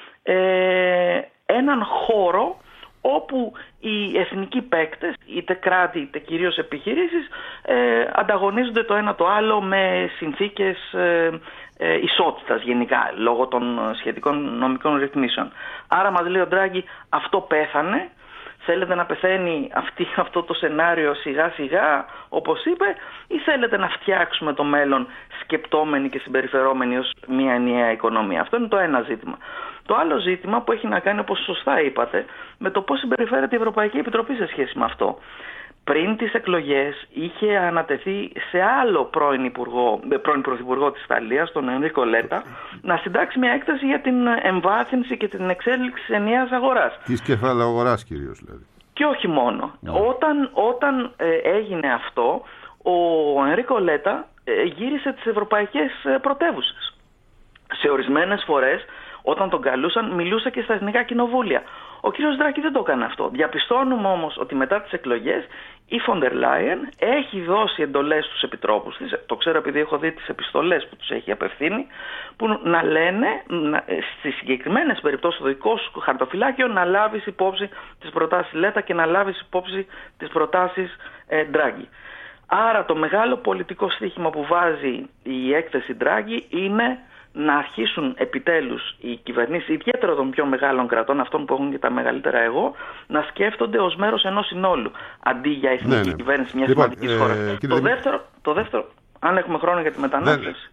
C: έναν χώρο όπου οι εθνικοί παίκτες, είτε κράτη είτε κυρίως επιχειρήσεις, ανταγωνίζονται το ένα το άλλο με συνθήκες ισότητας γενικά, λόγω των σχετικών νομικών ρυθμίσεων. Άρα μας λέει ο Ντράγκη, αυτό πέθανε. Θέλετε να πεθαίνει αυτό το σενάριο σιγά σιγά, όπως είπε, ή θέλετε να φτιάξουμε το μέλλον σκεπτόμενοι και συμπεριφερόμενοι ως μια ενιαία οικονομία? Αυτό είναι το ένα ζήτημα. Το άλλο ζήτημα που έχει να κάνει, όπως σωστά είπατε, με το πώς συμπεριφέρεται η Ευρωπαϊκή Επιτροπή σε σχέση με αυτό. Πριν τις εκλογές είχε ανατεθεί σε άλλο πρώην πρωθυπουργό της Ιταλίας, τον Ενρίκο Λέτα, να συντάξει μια έκθεση για την εμβάθυνση και την εξέλιξη της ενιαίας αγοράς.
B: Της κεφαλαγοράς κυρίως δηλαδή.
C: Και όχι μόνο. Όταν έγινε αυτό, ο Ενρίκο Λέτα γύρισε τις ευρωπαϊκές πρωτεύουσες. Σε ορισμένες φορές, όταν τον καλούσαν, μιλούσε και στα εθνικά κοινοβούλια. Ο κύριος Ντράγκη δεν το έκανε αυτό. Διαπιστώνουμε όμως ότι μετά τις εκλογές η Φον ντερ Λάιεν έχει δώσει εντολές στους επιτρόπους της, το ξέρω επειδή έχω δει τις επιστολές που τους έχει απευθύνει, που να λένε στις συγκεκριμένες περιπτώσεις στο δικό σου χαρτοφυλάκιο να λάβεις υπόψη τις προτάσεις Λέτα και να λάβεις υπόψη τις προτάσεις Ντράγκη. Άρα το μεγάλο πολιτικό στοίχημα που βάζει η έκθεση Ντράγκη είναι να αρχίσουν επιτέλους οι κυβερνήσεις, ιδιαίτερα των πιο μεγάλων κρατών, αυτών που έχουν και τα μεγαλύτερα εγώ, να σκέφτονται ως μέρος ενός συνόλου, αντί για εθνική κυβέρνηση μιας σημαντικής χώρας. Το δεύτερο, αν έχουμε χρόνο για τη μετανάστευση.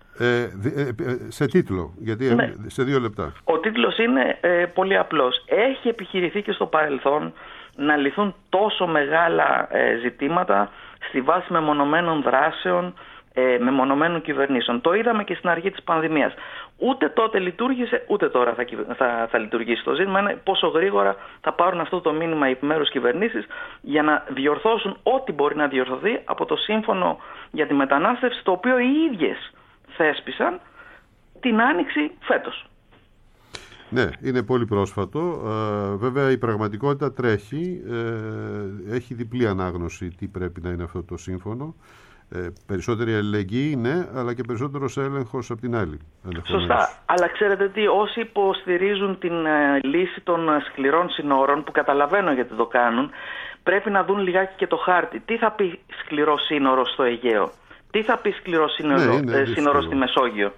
B: Σε τίτλο, γιατί σε 2 λεπτά.
C: Ο τίτλος είναι πολύ απλός. Έχει επιχειρηθεί και στο παρελθόν να λυθούν τόσο μεγάλα ζητήματα στη βάση μεμονωμένων δράσεων, μεμονωμένων κυβερνήσεων. Το είδαμε και στην αρχή της πανδημίας. Ούτε τότε λειτουργήσε, ούτε τώρα θα λειτουργήσει. Το ζήτημα είναι πόσο γρήγορα θα πάρουν αυτό το μήνυμα οι επιμέρους κυβερνήσεις για να διορθώσουν ό,τι μπορεί να διορθωθεί από το σύμφωνο για τη μετανάστευση, το οποίο οι ίδιες θέσπισαν την Άνοιξη φέτος.
B: Ναι, είναι πολύ πρόσφατο. Βέβαια η πραγματικότητα τρέχει. Έχει διπλή ανάγνωση τι πρέπει να είναι αυτό το σύμφωνο. Περισσότερη αλληλεγγύη, ναι, αλλά και περισσότερος έλεγχος από την άλλη.
C: Σωστά. Αλλά ξέρετε τι, όσοι υποστηρίζουν την λύση των σκληρών συνόρων, που καταλαβαίνω γιατί το κάνουν, πρέπει να δουν λιγάκι και το χάρτη. Τι θα πει σκληρό σύνορο στο Αιγαίο? Τι θα πει σκληρό σύνορο στη Μεσόγειο?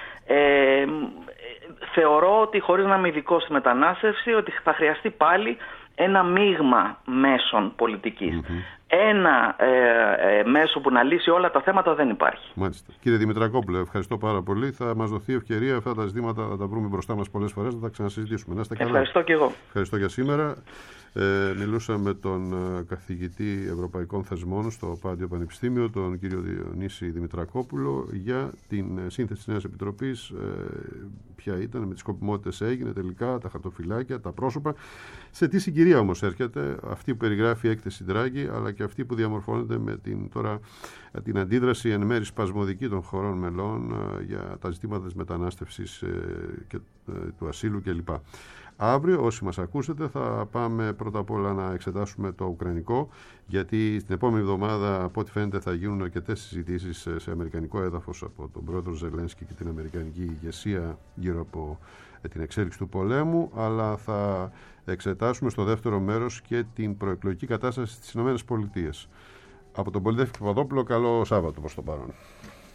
C: Θεωρώ ότι, χωρίς να είμαι ειδικός στη μετανάστευση, ότι θα χρειαστεί πάλι ένα μείγμα μέσων πολιτικής. ένα μέσο που να λύσει όλα τα θέματα δεν υπάρχει.
B: Μάλιστα. Κύριε Δημητρακόπουλε, ευχαριστώ πάρα πολύ. Θα μας δοθεί ευκαιρία αυτά τα ζητήματα να τα βρούμε μπροστά μας πολλές φορές, να τα ξανασυζητήσουμε. Να είστε καλά.
C: Ευχαριστώ και εγώ.
B: Ευχαριστώ για σήμερα. Μιλούσα με τον καθηγητή Ευρωπαϊκών Θεσμών στο Πάντιο Πανεπιστήμιο, τον κύριο Διονύση Δημητρακόπουλο, για την σύνθεση της Νέας Επιτροπής, ποια ήταν, με τις σκοπιμότητες έγινε τελικά, τα χαρτοφυλάκια, τα πρόσωπα. Σε τι συγκυρία όμως έρχεται αυτή που περιγράφει η έκθεση Ντράγκη, αλλά και αυτή που διαμορφώνεται με την αντίδραση εν μέρει σπασμωδική των χωρών μελών για τα ζητήματα της μετανάστευσης και του ασύλου κλπ. Αύριο, όσοι μας ακούσετε, θα πάμε πρώτα απ' όλα να εξετάσουμε το ουκρανικό, γιατί στην επόμενη εβδομάδα, από ό,τι φαίνεται, θα γίνουν αρκετές συζητήσεις σε αμερικανικό έδαφος από τον πρόεδρο Ζελένσκι και την αμερικανική ηγεσία γύρω από την εξέλιξη του πολέμου, αλλά θα εξετάσουμε στο δεύτερο μέρος και την προεκλογική κατάσταση στις ΗΠΑ. Από τον Πολυτεύη Παπαδόπουλο, καλό Σάββατο προς το παρόν.